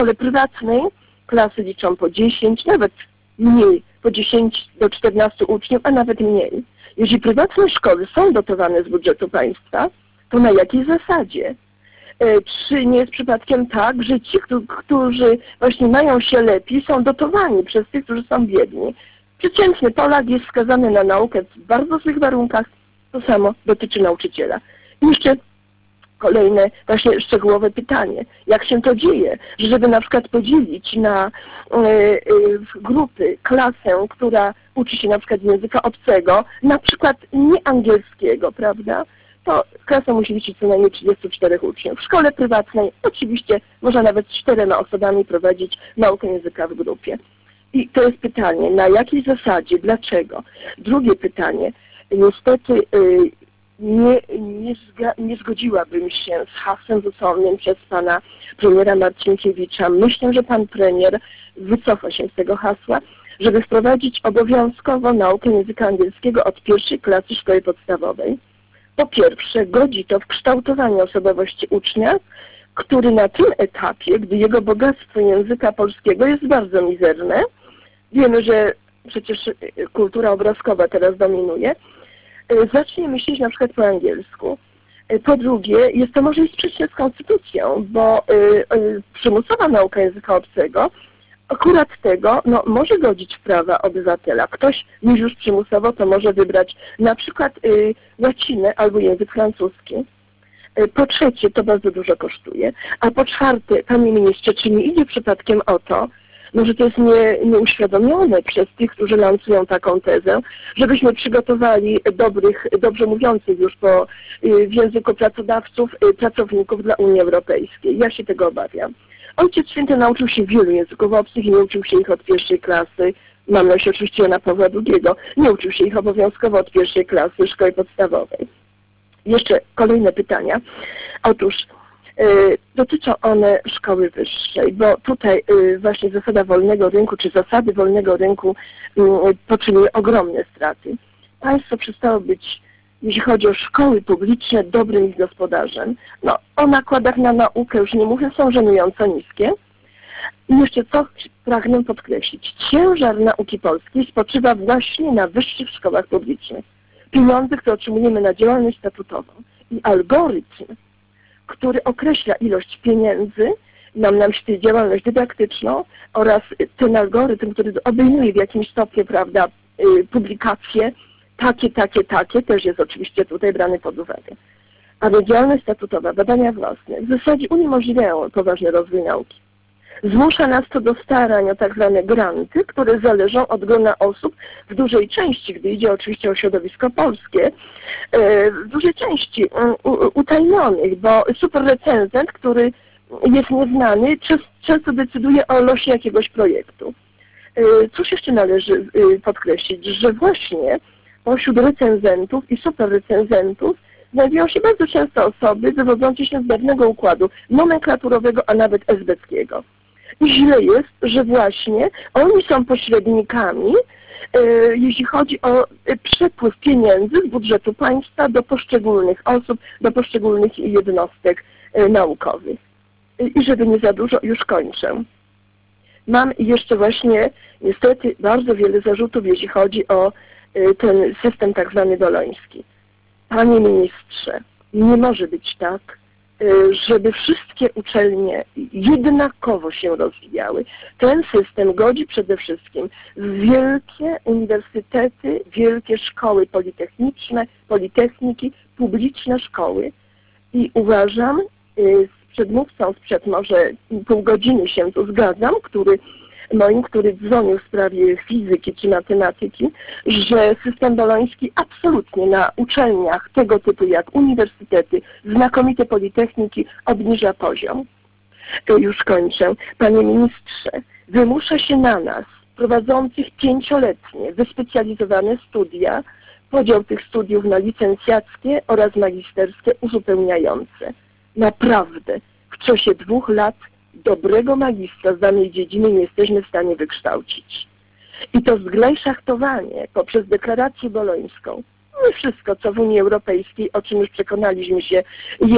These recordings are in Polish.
szkole prywatnej klasy liczą po 10, nawet mniej, po 10 do 14 uczniów, a nawet mniej. Jeśli prywatne szkoły są dotowane z budżetu państwa, to na jakiej zasadzie? Czy nie jest przypadkiem tak, że ci, którzy właśnie mają się lepiej, są dotowani przez tych, którzy są biedni? Przeciętny Polak jest skazany na naukę w bardzo złych warunkach. To samo dotyczy nauczyciela. I jeszcze kolejne właśnie szczegółowe pytanie. Jak się to dzieje, że żeby na przykład podzielić na grupy, klasę, która uczy się na przykład języka obcego, na przykład nie angielskiego, prawda? To klasa musi liczyć co najmniej 34 uczniów. W szkole prywatnej oczywiście można nawet z 4 osobami prowadzić naukę języka w grupie. I to jest pytanie, na jakiej zasadzie, dlaczego? Drugie pytanie, niestety nie zgodziłabym się z hasłem rzuconym przez pana premiera Marcinkiewicza. Myślę, że pan premier wycofa się z tego hasła, żeby wprowadzić obowiązkowo naukę języka angielskiego od 1. klasy szkoły podstawowej. Po pierwsze, godzi to w kształtowanie osobowości ucznia, który na tym etapie, gdy jego bogactwo języka polskiego jest bardzo mizerne, wiemy, że przecież kultura obrazkowa teraz dominuje, zacznie myśleć na przykład po angielsku. Po drugie, jest to może i sprzeczne z konstytucją, bo przymusowa nauka języka obcego akurat tego może godzić w prawa obywatela. Ktoś już przymusowo to może wybrać na przykład łacinę albo język francuski. Po trzecie, to bardzo dużo kosztuje. A po czwarte, panie ministrze, czy nie idzie przypadkiem o to, że to jest nieuświadomione przez tych, którzy lansują taką tezę, żebyśmy przygotowali dobrze mówiących już w języku pracowników dla Unii Europejskiej. Ja się tego obawiam. Ojciec Święty nauczył się wielu języków obcych i nie uczył się ich od 1. klasy. Mam na myśli oczywiście Jana Pawła II. Nie uczył się ich obowiązkowo od 1. klasy szkoły podstawowej. Jeszcze kolejne pytania. Otóż dotyczą one szkoły wyższej, bo tutaj właśnie zasada wolnego rynku, czy zasady wolnego rynku poczyniły ogromne straty. Państwo przestało być, jeśli chodzi o szkoły publiczne, dobrym ich gospodarzem. O nakładach na naukę już nie mówię, są żenująco niskie. I jeszcze co pragnę podkreślić. Ciężar nauki polskiej spoczywa właśnie na wyższych szkołach publicznych. Pieniądze, które otrzymujemy na działalność statutową i algorytm, który określa ilość pieniędzy, mam na myśli działalność dydaktyczną oraz ten algorytm, który obejmuje w jakimś stopniu, prawda, publikacje, takie, też jest oczywiście tutaj brany pod uwagę. Ale działalność statutowa, badania własne w zasadzie uniemożliwiają poważny rozwój nauki. Zmusza nas to do starań o tak zwane granty, które zależą od grona osób w dużej części, gdy idzie oczywiście o środowisko polskie, w dużej części utajnionych, bo superrecenzent, który jest nieznany, często decyduje o losie jakiegoś projektu. Cóż jeszcze należy podkreślić, że właśnie pośród recenzentów i superrecenzentów znajdują się bardzo często osoby wywodzące się z pewnego układu nomenklaturowego, a nawet esbeckiego. I źle jest, że właśnie oni są pośrednikami, jeśli chodzi o przepływ pieniędzy z budżetu państwa do poszczególnych osób, do poszczególnych jednostek naukowych. I żeby nie za dużo, już kończę. Mam jeszcze właśnie niestety bardzo wiele zarzutów, jeśli chodzi o ten system tak zwany boloński. Panie ministrze, nie może być tak, żeby wszystkie uczelnie jednakowo się rozwijały. Ten system godzi przede wszystkim w wielkie uniwersytety, wielkie szkoły politechniczne, politechniki, publiczne szkoły. I uważam, z przedmówcą sprzed może pół godziny się tu zgadzam, który dzwonił w sprawie fizyki czy matematyki, że system boloński absolutnie na uczelniach tego typu jak uniwersytety, znakomite politechniki obniża poziom. Już kończę. Panie ministrze, wymusza się na nas, prowadzących 5-letnie, wyspecjalizowane studia, podział tych studiów na licencjackie oraz magisterskie uzupełniające. Naprawdę, w czasie 2 lat dobrego magistra z danej dziedziny nie jesteśmy w stanie wykształcić. I to zglajszachtowanie poprzez deklarację bolońską, nie wszystko, co w Unii Europejskiej, o czym już przekonaliśmy się, jest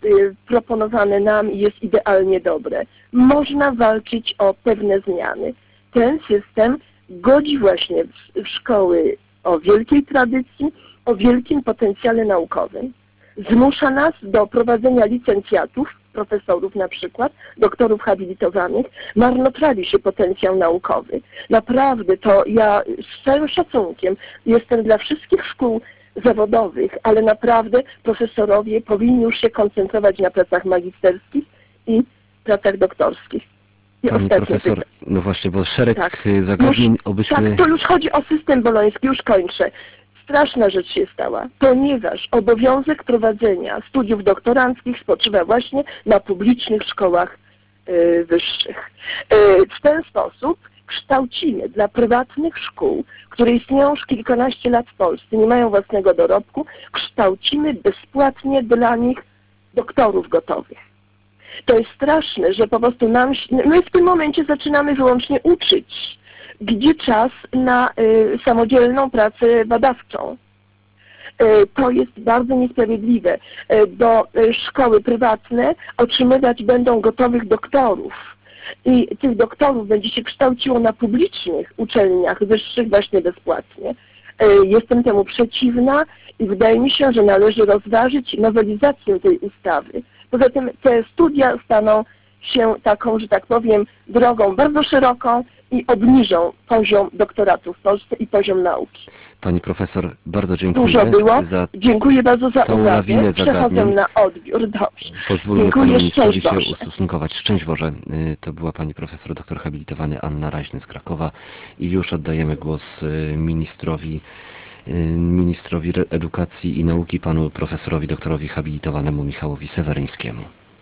proponowane nam i jest idealnie dobre. Można walczyć o pewne zmiany. Ten system godzi właśnie w szkoły o wielkiej tradycji, o wielkim potencjale naukowym. Zmusza nas do prowadzenia licencjatów, profesorów na przykład, doktorów habilitowanych, marnotrawi się potencjał naukowy. Naprawdę to ja z całym szacunkiem jestem dla wszystkich szkół zawodowych, ale naprawdę profesorowie powinni już się koncentrować na pracach magisterskich i pracach doktorskich. I Pani profesor, no właśnie, bo szereg zagadnień obyśmy... Tak, to już chodzi o system boloński, już kończę. Straszna rzecz się stała, ponieważ obowiązek prowadzenia studiów doktoranckich spoczywa właśnie na publicznych szkołach wyższych. W ten sposób kształcimy dla prywatnych szkół, które istnieją już kilkanaście lat w Polsce, nie mają własnego dorobku, kształcimy bezpłatnie dla nich doktorów gotowych. To jest straszne, że po prostu my w tym momencie zaczynamy wyłącznie uczyć, gdzie czas na samodzielną pracę badawczą. To jest bardzo niesprawiedliwe. Do szkoły prywatne otrzymywać będą gotowych doktorów i tych doktorów będzie się kształciło na publicznych uczelniach wyższych właśnie bezpłatnie. Jestem temu przeciwna i wydaje mi się, że należy rozważyć nowelizację tej ustawy. Poza tym te studia staną się taką, że tak powiem, drogą bardzo szeroką i obniżą poziom doktoratu w Polsce i poziom nauki. Pani profesor, bardzo dziękuję. Dużo było. Za dziękuję bardzo za całą uwagę. lawinę Przechodzę zagadnień. na odbiór. Dobrze. Pozwólmy Dziękuję, panu ministrowi szczęść się Boże. ustosunkować. Szczęść Boże. To była pani profesor doktor habilitowany Anna Raźny z Krakowa i już oddajemy głos ministrowi edukacji i nauki, panu profesorowi doktorowi habilitowanemu Michałowi Seweryńskiemu.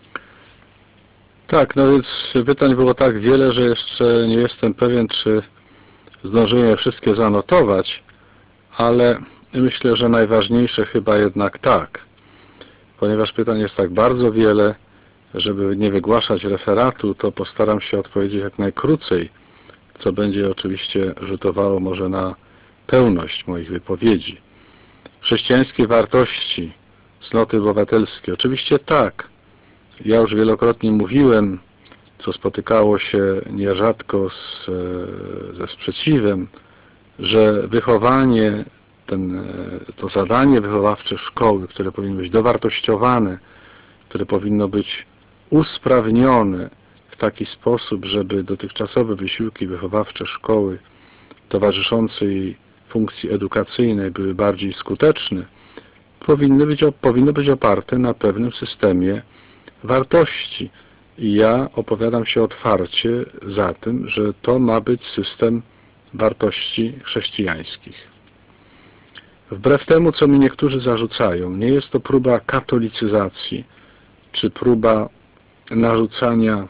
Tak, no więc pytań było tak wiele, że jeszcze nie jestem pewien, czy zdążyłem je wszystkie zanotować, ale myślę, że najważniejsze chyba jednak tak, ponieważ pytań jest tak bardzo wiele, żeby nie wygłaszać referatu, to postaram się odpowiedzieć jak najkrócej, co będzie oczywiście rzutowało może na pełność moich wypowiedzi. Chrześcijańskie wartości, cnoty obywatelskie, oczywiście tak. Ja już wielokrotnie mówiłem, co spotykało się nierzadko ze sprzeciwem, że wychowanie, to zadanie wychowawcze szkoły, które powinno być dowartościowane, które powinno być usprawnione w taki sposób, żeby dotychczasowe wysiłki wychowawcze szkoły towarzyszące jej funkcji edukacyjnej były bardziej skuteczne, powinno być oparte na pewnym systemie wartości. I ja opowiadam się otwarcie za tym, że to ma być system wartości chrześcijańskich. Wbrew temu, co mi niektórzy zarzucają, nie jest to próba katolicyzacji, czy próba narzucania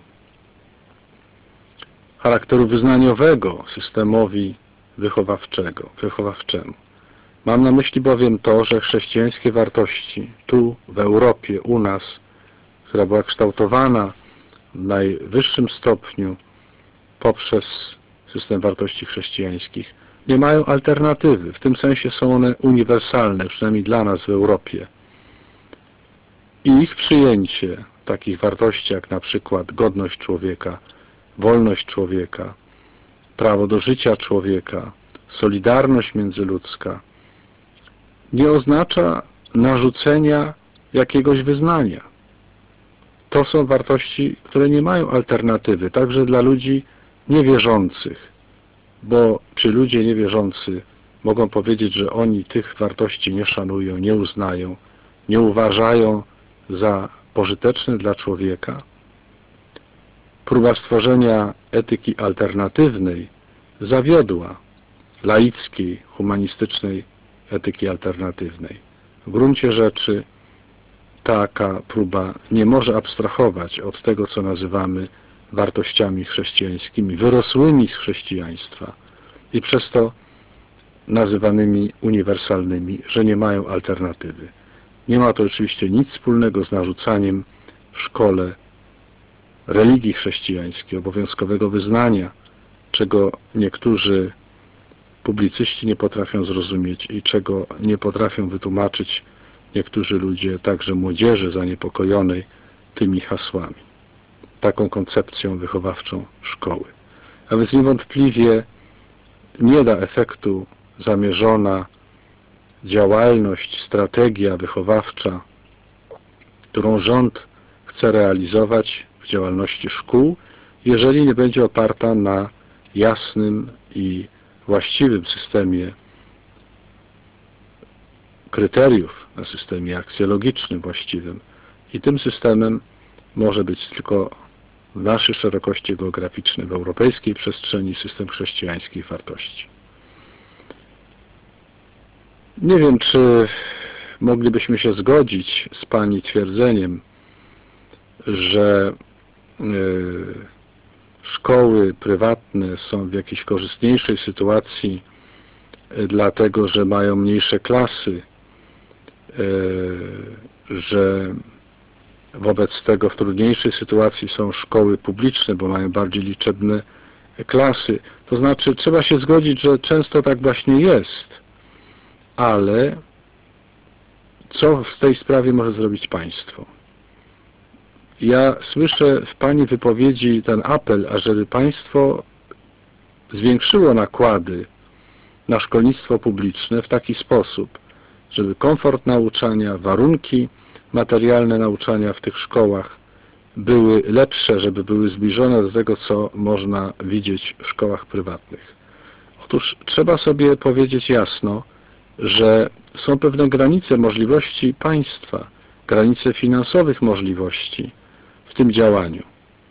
charakteru wyznaniowego systemowi wychowawczemu. Mam na myśli bowiem to, że chrześcijańskie wartości tu w Europie, u nas, która była kształtowana w najwyższym stopniu poprzez system wartości chrześcijańskich, nie mają alternatywy. W tym sensie są one uniwersalne, przynajmniej dla nas w Europie. I ich przyjęcie takich wartości jak na przykład godność człowieka, wolność człowieka, prawo do życia człowieka, solidarność międzyludzka, nie oznacza narzucenia jakiegoś wyznania. To są wartości, które nie mają alternatywy, także dla ludzi niewierzących, bo czy ludzie niewierzący mogą powiedzieć, że oni tych wartości nie szanują, nie uznają, nie uważają za pożyteczne dla człowieka? Próba stworzenia etyki alternatywnej zawiodła, laickiej, humanistycznej etyki alternatywnej. W gruncie rzeczy taka próba nie może abstrahować od tego, co nazywamy wartościami chrześcijańskimi, wyrosłymi z chrześcijaństwa i przez to nazywanymi uniwersalnymi, że nie mają alternatywy. Nie ma to oczywiście nic wspólnego z narzucaniem w szkole religii chrześcijańskiej, obowiązkowego wyznania, czego niektórzy publicyści nie potrafią zrozumieć i czego nie potrafią wytłumaczyć niektórzy ludzie, także młodzieży zaniepokojonej tymi hasłami, taką koncepcją wychowawczą szkoły. A więc niewątpliwie nie da efektu zamierzona działalność, strategia wychowawcza, którą rząd chce realizować w działalności szkół, jeżeli nie będzie oparta na jasnym i właściwym systemie kryteriów, na systemie aksjologicznym właściwym. I tym systemem może być tylko w naszej szerokości geograficznej, w europejskiej przestrzeni, system chrześcijańskich wartości. Nie wiem, czy moglibyśmy się zgodzić z Pani twierdzeniem, że szkoły prywatne są w jakiejś korzystniejszej sytuacji, dlatego że mają mniejsze klasy, że wobec tego w trudniejszej sytuacji są szkoły publiczne, bo mają bardziej liczebne klasy. To znaczy, trzeba się zgodzić, że często tak właśnie jest, ale co w tej sprawie może zrobić państwo? Ja słyszę w Pani wypowiedzi ten apel, ażeby państwo zwiększyło nakłady na szkolnictwo publiczne w taki sposób, żeby komfort nauczania, warunki materialne nauczania w tych szkołach były lepsze, żeby były zbliżone do tego, co można widzieć w szkołach prywatnych. Otóż trzeba sobie powiedzieć jasno, że są pewne granice możliwości państwa, granice finansowych możliwości w tym działaniu.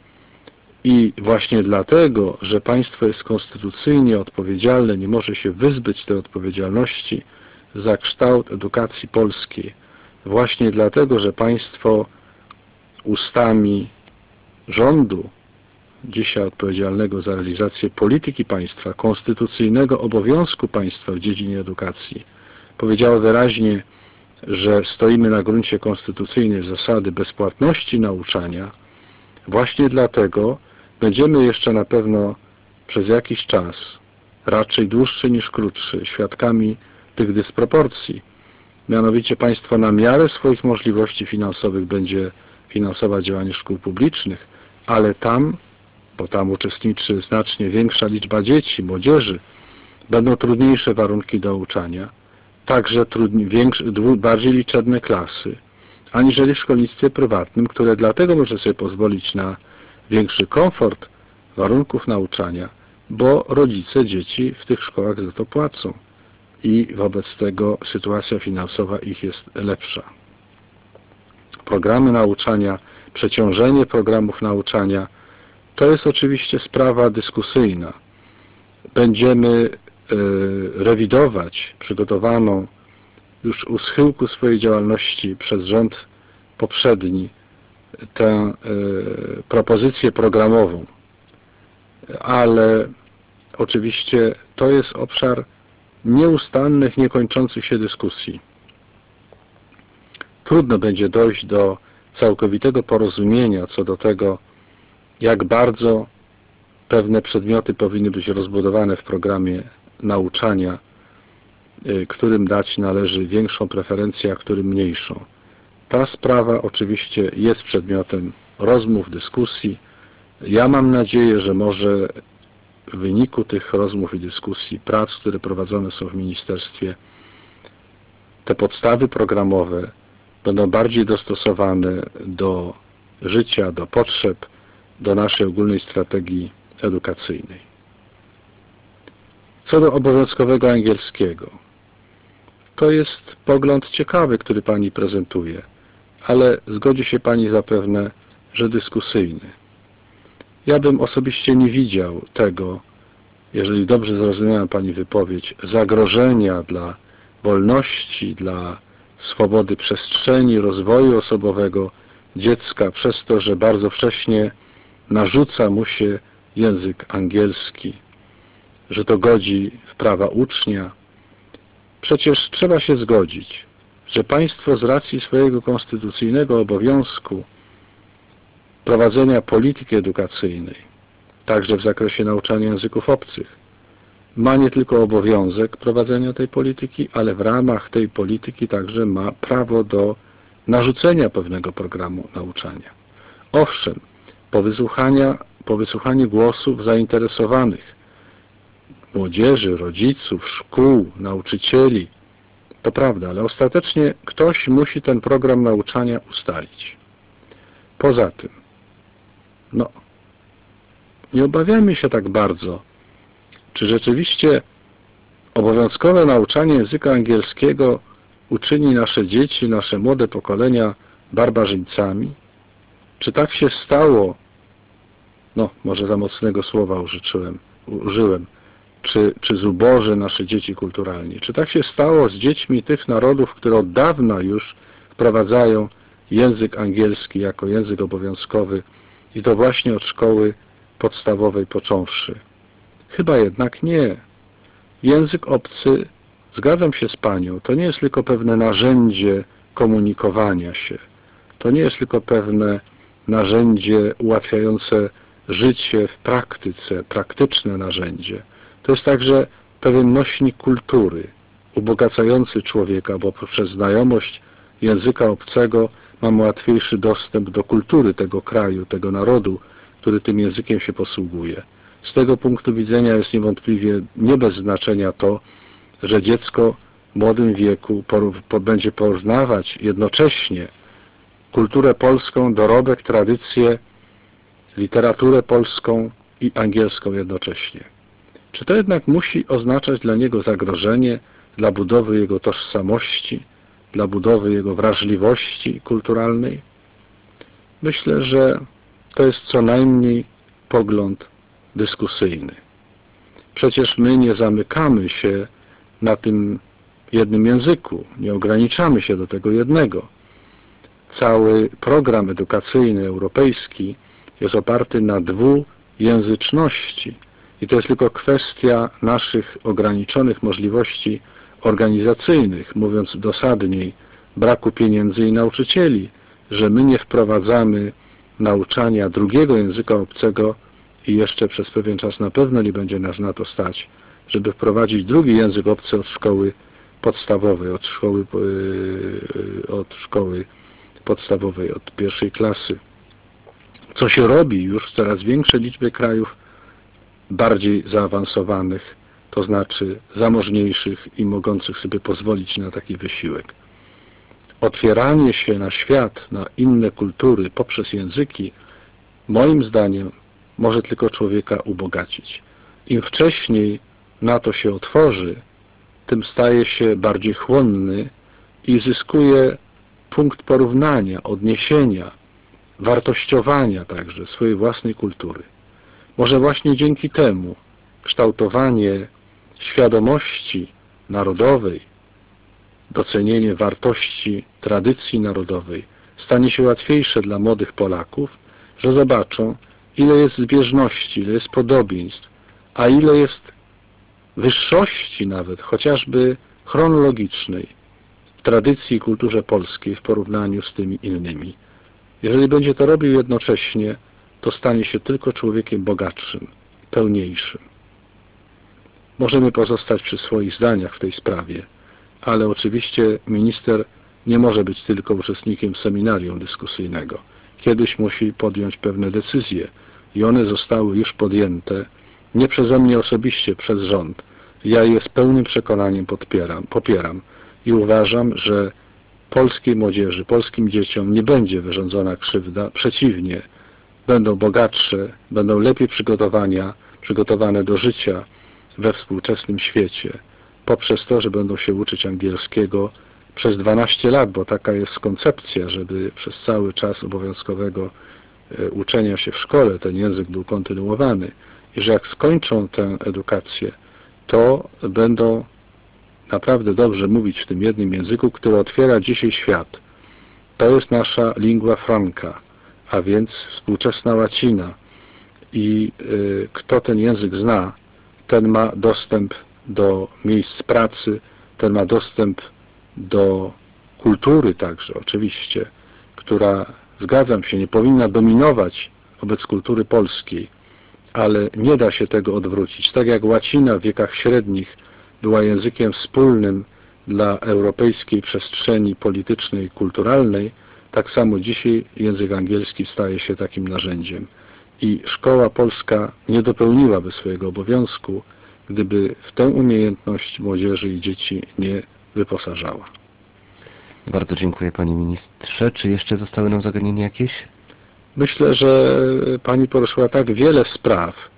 I właśnie dlatego, że państwo jest konstytucyjnie odpowiedzialne, nie może się wyzbyć tej odpowiedzialności za kształt edukacji polskiej. Właśnie dlatego, że państwo ustami rządu, dzisiaj odpowiedzialnego za realizację polityki państwa, konstytucyjnego obowiązku państwa w dziedzinie edukacji, powiedziało wyraźnie, że stoimy na gruncie konstytucyjnej zasady bezpłatności nauczania. Właśnie dlatego będziemy jeszcze na pewno przez jakiś czas, raczej dłuższy niż krótszy, świadkami tych dysproporcji. Mianowicie państwo na miarę swoich możliwości finansowych będzie finansować działanie szkół publicznych, ale tam, bo tam uczestniczy znacznie większa liczba dzieci, młodzieży, będą trudniejsze warunki do nauczania, także bardziej liczebne klasy, aniżeli w szkolnictwie prywatnym, które dlatego może sobie pozwolić na większy komfort warunków nauczania, bo rodzice dzieci w tych szkołach za to płacą i wobec tego sytuacja finansowa ich jest lepsza. Programy nauczania, przeciążenie programów nauczania to jest oczywiście sprawa dyskusyjna. Będziemy rewidować przygotowaną już u schyłku swojej działalności przez rząd poprzedni tę propozycję programową, ale oczywiście to jest obszar nieustannych, niekończących się dyskusji. Trudno będzie dojść do całkowitego porozumienia co do tego, jak bardzo pewne przedmioty powinny być rozbudowane w programie nauczania, którym dać należy większą preferencję, a którym mniejszą. Ta sprawa oczywiście jest przedmiotem rozmów, dyskusji. Ja mam nadzieję, że może w wyniku tych rozmów i dyskusji, prac, które prowadzone są w ministerstwie, te podstawy programowe będą bardziej dostosowane do życia, do potrzeb, do naszej ogólnej strategii edukacyjnej. Co do obowiązkowego angielskiego, to jest pogląd ciekawy, który Pani prezentuje, ale zgodzi się Pani zapewne, że dyskusyjny. Ja bym osobiście nie widział tego, jeżeli dobrze zrozumiałem Pani wypowiedź, zagrożenia dla wolności, dla swobody przestrzeni, rozwoju osobowego dziecka przez to, że bardzo wcześnie narzuca mu się język angielski, że to godzi w prawa ucznia. Przecież trzeba się zgodzić, że państwo z racji swojego konstytucyjnego obowiązku prowadzenia polityki edukacyjnej, także w zakresie nauczania języków obcych, ma nie tylko obowiązek prowadzenia tej polityki, ale w ramach tej polityki także ma prawo do narzucenia pewnego programu nauczania. Owszem, po wysłuchaniu głosów zainteresowanych, młodzieży, rodziców, szkół, nauczycieli, to prawda, ale ostatecznie ktoś musi ten program nauczania ustalić. Poza tym, nie obawiajmy się tak bardzo, czy rzeczywiście obowiązkowe nauczanie języka angielskiego uczyni nasze dzieci, nasze młode pokolenia barbarzyńcami? Czy tak się stało, może za mocnego słowa użyłem, czy zuboży nasze dzieci kulturalnie? Czy tak się stało z dziećmi tych narodów, które od dawna już wprowadzają język angielski jako język obowiązkowy i to właśnie od szkoły podstawowej począwszy? Chyba jednak nie. Język obcy, zgadzam się z Panią, to nie jest tylko pewne narzędzie komunikowania się. To nie jest tylko pewne narzędzie ułatwiające życie w praktyce, praktyczne narzędzie. To jest także pewien nośnik kultury, ubogacający człowieka, bo poprzez znajomość języka obcego mamy łatwiejszy dostęp do kultury tego kraju, tego narodu, który tym językiem się posługuje. Z tego punktu widzenia jest niewątpliwie nie bez znaczenia to, że dziecko w młodym wieku będzie poznawać jednocześnie kulturę polską, dorobek, tradycję, literaturę polską i angielską jednocześnie. Czy to jednak musi oznaczać dla niego zagrożenie dla budowy jego tożsamości, dla budowy jego wrażliwości kulturalnej? Myślę, że to jest co najmniej pogląd dyskusyjny. Przecież my nie zamykamy się na tym jednym języku, nie ograniczamy się do tego jednego. Cały program edukacyjny europejski jest oparty na dwujęzyczności i to jest tylko kwestia naszych ograniczonych możliwości organizacyjnych, mówiąc dosadniej, braku pieniędzy i nauczycieli, że my nie wprowadzamy nauczania drugiego języka obcego i jeszcze przez pewien czas na pewno nie będzie nas na to stać, żeby wprowadzić drugi język obcy od szkoły podstawowej, od szkoły podstawowej, od pierwszej klasy. Co się robi już w coraz większej liczbie krajów bardziej zaawansowanych, to znaczy zamożniejszych i mogących sobie pozwolić na taki wysiłek. Otwieranie się na świat, na inne kultury poprzez języki, moim zdaniem, może tylko człowieka ubogacić. Im wcześniej na to się otworzy, tym staje się bardziej chłonny i zyskuje punkt porównania, odniesienia, wartościowania także swojej własnej kultury. Może właśnie dzięki temu kształtowanie świadomości narodowej, docenienie wartości tradycji narodowej stanie się łatwiejsze dla młodych Polaków, że zobaczą, ile jest zbieżności, ile jest podobieństw, a ile jest wyższości nawet, chociażby chronologicznej, w tradycji i kulturze polskiej w porównaniu z tymi innymi. Jeżeli będzie to robił jednocześnie, to stanie się tylko człowiekiem bogatszym, pełniejszym. Możemy pozostać przy swoich zdaniach w tej sprawie, ale oczywiście minister nie może być tylko uczestnikiem seminarium dyskusyjnego. Kiedyś musi podjąć pewne decyzje i one zostały już podjęte, nie przeze mnie osobiście, przez rząd. Ja je z pełnym przekonaniem popieram i uważam, że polskiej młodzieży, polskim dzieciom nie będzie wyrządzona krzywda, przeciwnie, będą bogatsze, będą lepiej przygotowane do życia we współczesnym świecie, poprzez to, że będą się uczyć angielskiego przez 12 lat, bo taka jest koncepcja, żeby przez cały czas obowiązkowego uczenia się w szkole ten język był kontynuowany i że jak skończą tę edukację, to będą naprawdę dobrze mówić w tym jednym języku, który otwiera dzisiaj świat. To jest nasza lingua franca, a więc współczesna łacina. I kto ten język zna, ten ma dostęp do miejsc pracy, ten ma dostęp do kultury także, oczywiście, która, zgadzam się, nie powinna dominować wobec kultury polskiej, ale nie da się tego odwrócić. Tak jak łacina w wiekach średnich była językiem wspólnym dla europejskiej przestrzeni politycznej i kulturalnej, tak samo dzisiaj język angielski staje się takim narzędziem. I szkoła polska nie dopełniłaby swojego obowiązku, gdyby w tę umiejętność młodzieży i dzieci nie wyposażała. Bardzo dziękuję panie ministrze. Czy jeszcze zostały nam zagadnienia jakieś? Myślę, że pani poruszyła tak wiele spraw,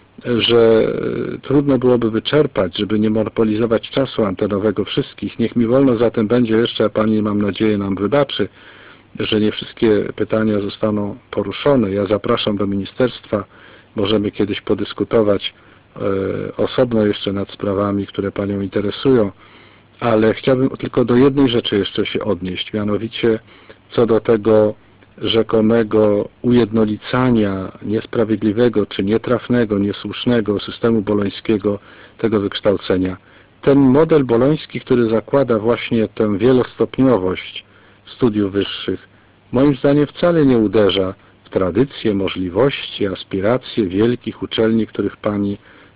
że trudno byłoby wyczerpać, żeby nie monopolizować czasu antenowego wszystkich. Niech mi wolno zatem będzie jeszcze, a pani, mam nadzieję, nam wybaczy, że nie wszystkie pytania zostaną poruszone. Ja zapraszam do ministerstwa, możemy kiedyś podyskutować osobno jeszcze nad sprawami, które panią interesują, ale chciałbym tylko do jednej rzeczy jeszcze się odnieść, mianowicie co do tego rzekomego ujednolicania niesprawiedliwego, czy nietrafnego, niesłusznego systemu bolońskiego, tego wykształcenia. Ten model boloński, który zakłada właśnie tę wielostopniowość studiów wyższych, moim zdaniem wcale nie uderza w tradycje, możliwości, aspiracje wielkich uczelni, których pani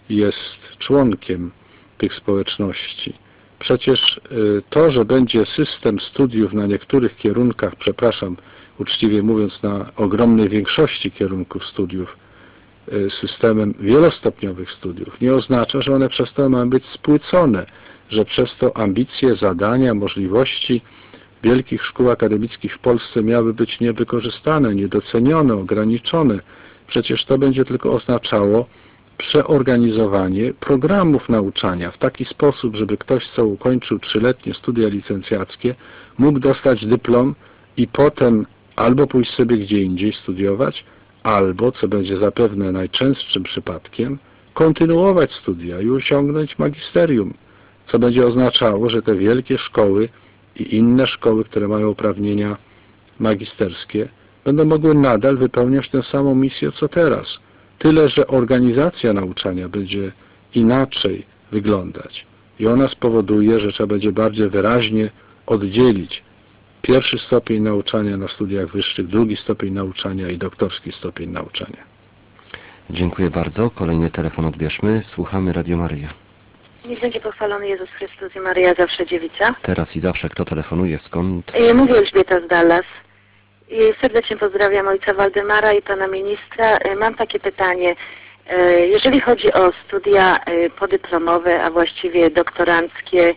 jest członkiem tych społeczności. Przecież to, że będzie system studiów na niektórych kierunkach, przepraszam, uczciwie mówiąc, na ogromnej większości kierunków studiów, systemem wielostopniowych studiów, nie oznacza, że one przez to mają być spłycone, że przez to ambicje, zadania, możliwości wielkich szkół akademickich w Polsce miały być niewykorzystane, niedocenione, ograniczone. Przecież to będzie tylko oznaczało przeorganizowanie programów nauczania w taki sposób, żeby ktoś, co ukończył 3-letnie studia licencjackie, mógł dostać dyplom i potem albo pójść sobie gdzie indziej studiować, albo, co będzie zapewne najczęstszym przypadkiem, kontynuować studia i osiągnąć magisterium, co będzie oznaczało, że te wielkie szkoły i inne szkoły, które mają uprawnienia magisterskie, będą mogły nadal wypełniać tę samą misję, co teraz. Tyle, że organizacja nauczania będzie inaczej wyglądać. I ona spowoduje, że trzeba będzie bardziej wyraźnie oddzielić pierwszy stopień nauczania na studiach wyższych, drugi stopień nauczania i doktorski stopień nauczania. Dziękuję bardzo. Kolejny telefon odbierzmy. Słuchamy Radio Maryja. Niech będzie pochwalony Jezus Chrystus i Maryja zawsze dziewica. Teraz i zawsze. Kto telefonuje? Skąd? Mówię Elżbieta z Dallas. Serdecznie pozdrawiam ojca Waldemara i pana ministra. Mam takie pytanie. Jeżeli chodzi o studia podyplomowe, a właściwie doktoranckie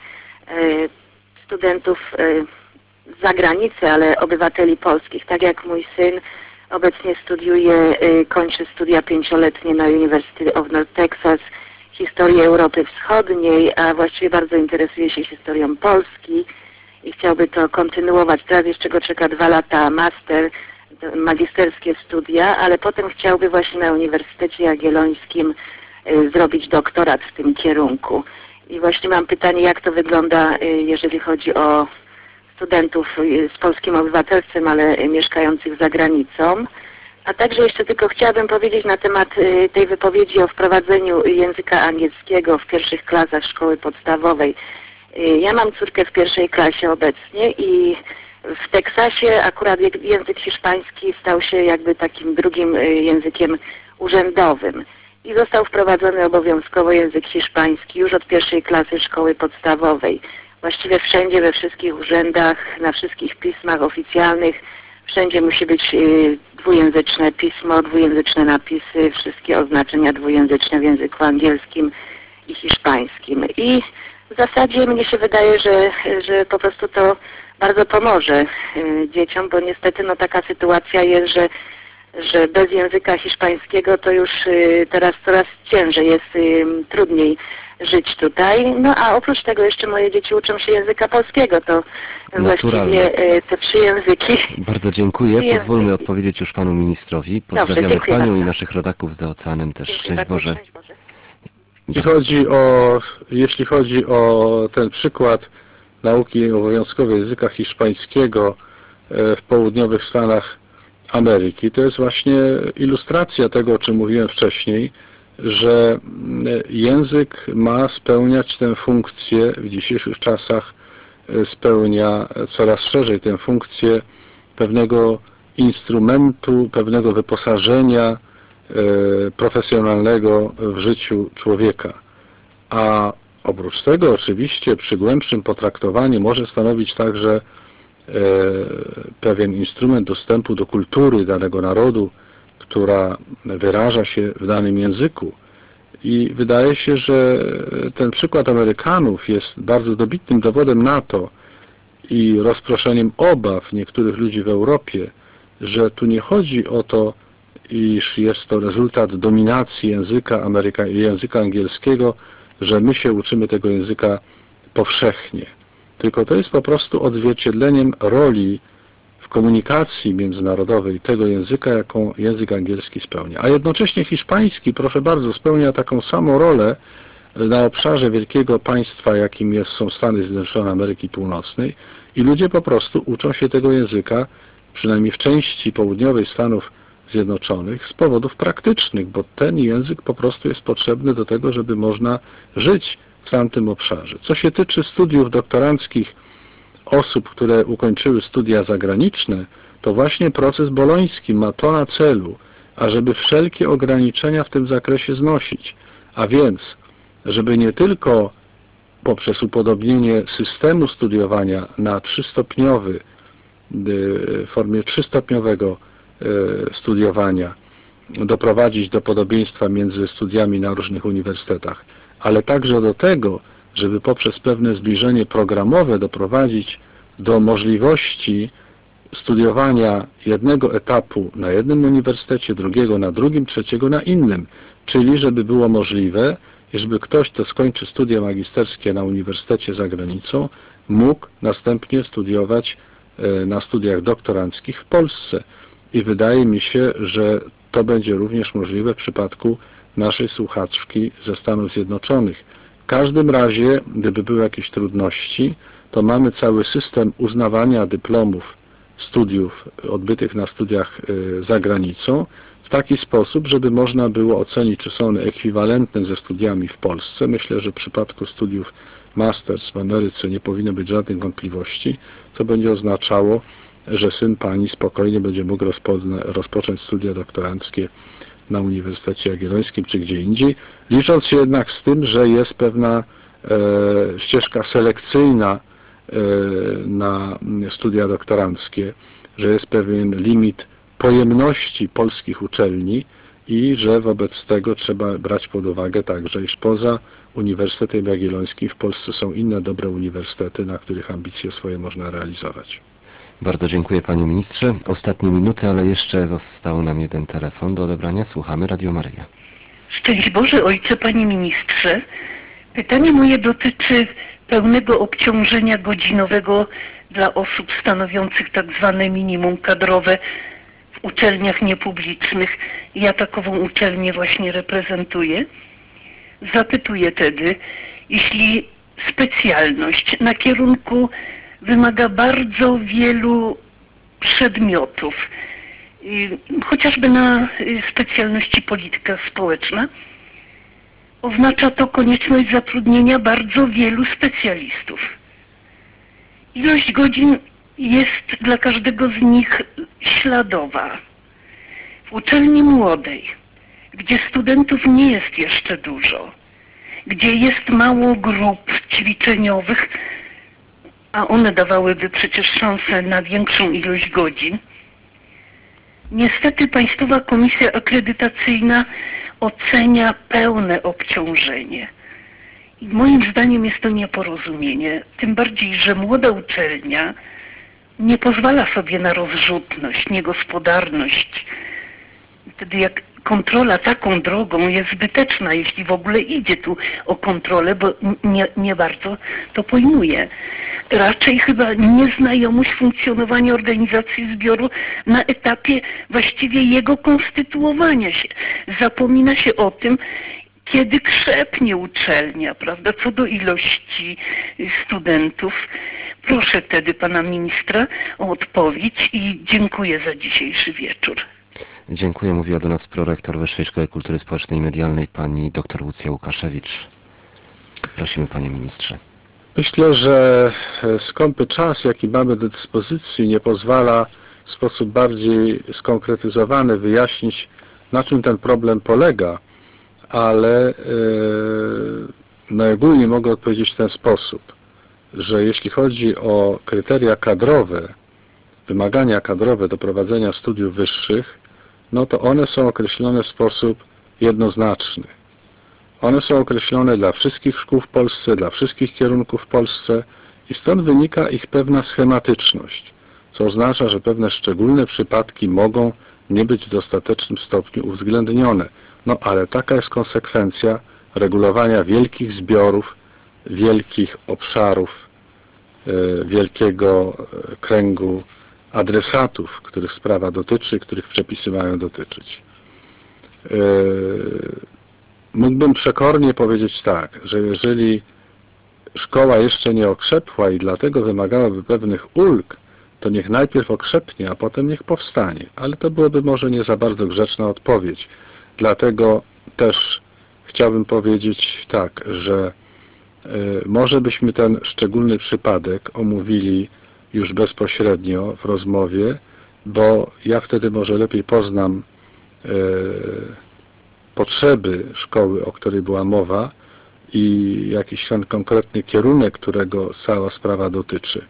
studentów z zagranicy, ale obywateli polskich, tak jak mój syn obecnie studiuje, kończy studia 5-letnie na University of North Texas, historię Europy Wschodniej, a właściwie bardzo interesuje się historią Polski i chciałby to kontynuować. Teraz jeszcze go czeka 2 lata magisterskie studia, ale potem chciałby właśnie na Uniwersytecie Jagiellońskim zrobić doktorat w tym kierunku. I właśnie mam pytanie, jak to wygląda, jeżeli chodzi o studentów z polskim obywatelstwem, ale mieszkających za granicą. A także jeszcze tylko chciałabym powiedzieć na temat tej wypowiedzi o wprowadzeniu języka angielskiego w pierwszych klasach szkoły podstawowej. Ja mam córkę w 1. klasie obecnie i w Teksasie akurat język hiszpański stał się jakby takim drugim językiem urzędowym i został wprowadzony obowiązkowo język hiszpański już od 1. klasy szkoły podstawowej. Właściwie wszędzie, we wszystkich urzędach, na wszystkich pismach oficjalnych, wszędzie musi być dwujęzyczne pismo, dwujęzyczne napisy, wszystkie oznaczenia dwujęzyczne w języku angielskim i hiszpańskim. I w zasadzie mnie się wydaje, że po prostu to bardzo pomoże dzieciom, bo niestety no, taka sytuacja jest, że bez języka hiszpańskiego to już teraz coraz ciężej jest, trudniej żyć tutaj. No a oprócz tego jeszcze moje dzieci uczą się języka polskiego, to właściwie te 3 języki. Bardzo dziękuję. Pozwólmy odpowiedzieć już panu ministrowi. Pozdrawiamy Dobrze, panią bardzo. I naszych rodaków za oceanem też. Szczęść Boże. Jeśli chodzi o ten przykład nauki obowiązkowej języka hiszpańskiego w południowych Stanach Ameryki, to jest właśnie ilustracja tego, o czym mówiłem wcześniej, że język ma spełniać tę funkcję, w dzisiejszych czasach spełnia coraz szerzej tę funkcję pewnego instrumentu, pewnego wyposażenia profesjonalnego w życiu człowieka. A oprócz tego oczywiście przy głębszym potraktowaniu może stanowić także pewien instrument dostępu do kultury danego narodu, która wyraża się w danym języku. I wydaje się, że ten przykład Amerykanów jest bardzo dobitnym dowodem na to i rozproszeniem obaw niektórych ludzi w Europie, że tu nie chodzi o to, iż jest to rezultat dominacji języka angielskiego, że my się uczymy tego języka powszechnie. Tylko to jest po prostu odzwierciedleniem roli w komunikacji międzynarodowej tego języka, jaką język angielski spełnia. A jednocześnie hiszpański, proszę bardzo, spełnia taką samą rolę na obszarze wielkiego państwa, jakim są Stany Zjednoczone Ameryki Północnej i ludzie po prostu uczą się tego języka, przynajmniej w części południowej Stanów Zjednoczonych, z powodów praktycznych, bo ten język po prostu jest potrzebny do tego, żeby można żyć w tamtym obszarze. Co się tyczy studiów doktoranckich osób, które ukończyły studia zagraniczne, to właśnie proces boloński ma to na celu, ażeby wszelkie ograniczenia w tym zakresie znosić. A więc, żeby nie tylko poprzez upodobnienie systemu studiowania na w formie trzystopniowego studiowania doprowadzić do podobieństwa między studiami na różnych uniwersytetach, ale także do tego, żeby poprzez pewne zbliżenie programowe doprowadzić do możliwości studiowania jednego etapu na jednym uniwersytecie, drugiego na drugim, trzeciego na innym. Czyli żeby było możliwe, żeby ktoś, kto skończy studia magisterskie na uniwersytecie za granicą, mógł następnie studiować na studiach doktoranckich w Polsce. I wydaje mi się, że to będzie również możliwe w przypadku naszej słuchaczki ze Stanów Zjednoczonych. W każdym razie, gdyby były jakieś trudności, to mamy cały system uznawania dyplomów studiów odbytych na studiach za granicą w taki sposób, żeby można było ocenić, czy są one ekwiwalentne ze studiami w Polsce. Myślę, że w przypadku studiów masters w Ameryce nie powinno być żadnych wątpliwości, co będzie oznaczało, że syn pani spokojnie będzie mógł rozpocząć studia doktoranckie na Uniwersytecie Jagiellońskim czy gdzie indziej, licząc się jednak z tym, że jest pewna ścieżka selekcyjna na studia doktoranckie, że jest pewien limit pojemności polskich uczelni i że wobec tego trzeba brać pod uwagę także, iż poza Uniwersytetem Jagiellońskim w Polsce są inne dobre uniwersytety, na których ambicje swoje można realizować. Bardzo dziękuję panie ministrze. Ostatnie minuty, ale jeszcze został nam jeden telefon do odebrania. Słuchamy Radio Maryja. Szczęść Boże, ojcze, panie ministrze. Pytanie moje dotyczy pełnego obciążenia godzinowego dla osób stanowiących tak zwane minimum kadrowe w uczelniach niepublicznych. Ja takową uczelnię właśnie reprezentuję. Zapytuję tedy, jeśli specjalność na kierunku wymaga bardzo wielu przedmiotów, chociażby na specjalności polityka społeczna, oznacza to konieczność zatrudnienia bardzo wielu specjalistów. Ilość godzin jest dla każdego z nich śladowa. W uczelni młodej, gdzie studentów nie jest jeszcze dużo, gdzie jest mało grup ćwiczeniowych, a one dawałyby przecież szansę na większą ilość godzin, niestety Państwowa Komisja Akredytacyjna ocenia pełne obciążenie. I moim zdaniem jest to nieporozumienie, tym bardziej, że młoda uczelnia nie pozwala sobie na rozrzutność, niegospodarność. Wtedy jak kontrola taką drogą jest zbyteczna, jeśli w ogóle idzie tu o kontrolę, bo nie bardzo to pojmuje. Raczej chyba nieznajomość funkcjonowania organizacji zbioru na etapie właściwie jego konstytuowania się. Zapomina się o tym, kiedy krzepnie uczelnia, prawda, co do ilości studentów. Proszę wtedy pana ministra o odpowiedź i dziękuję za dzisiejszy wieczór. Dziękuję. Mówiła do nas prorektor Wyższej Szkoły Kultury Społecznej i Medialnej pani dr Łucja Łukaszewicz. Prosimy panie ministrze. Myślę, że skąpy czas, jaki mamy do dyspozycji, nie pozwala w sposób bardziej skonkretyzowany wyjaśnić na czym ten problem polega, ale najogólniej mogę odpowiedzieć w ten sposób, że jeśli chodzi o kryteria kadrowe, wymagania kadrowe do prowadzenia studiów wyższych, no to one są określone w sposób jednoznaczny. One są określone dla wszystkich szkół w Polsce, dla wszystkich kierunków w Polsce i stąd wynika ich pewna schematyczność, co oznacza, że pewne szczególne przypadki mogą nie być w dostatecznym stopniu uwzględnione. No ale taka jest konsekwencja regulowania wielkich zbiorów, wielkich obszarów, wielkiego kręgu adresatów, których sprawa dotyczy, których przepisy mają dotyczyć. Mógłbym przekornie powiedzieć tak, że jeżeli szkoła jeszcze nie okrzepła i dlatego wymagałaby pewnych ulg, to niech najpierw okrzepnie, a potem niech powstanie. Ale to byłoby może nie za bardzo grzeczna odpowiedź. Dlatego też chciałbym powiedzieć tak, że może byśmy ten szczególny przypadek omówili już bezpośrednio w rozmowie, bo ja wtedy może lepiej poznam potrzeby szkoły, o której była mowa i jakiś ten konkretny kierunek, którego cała sprawa dotyczy.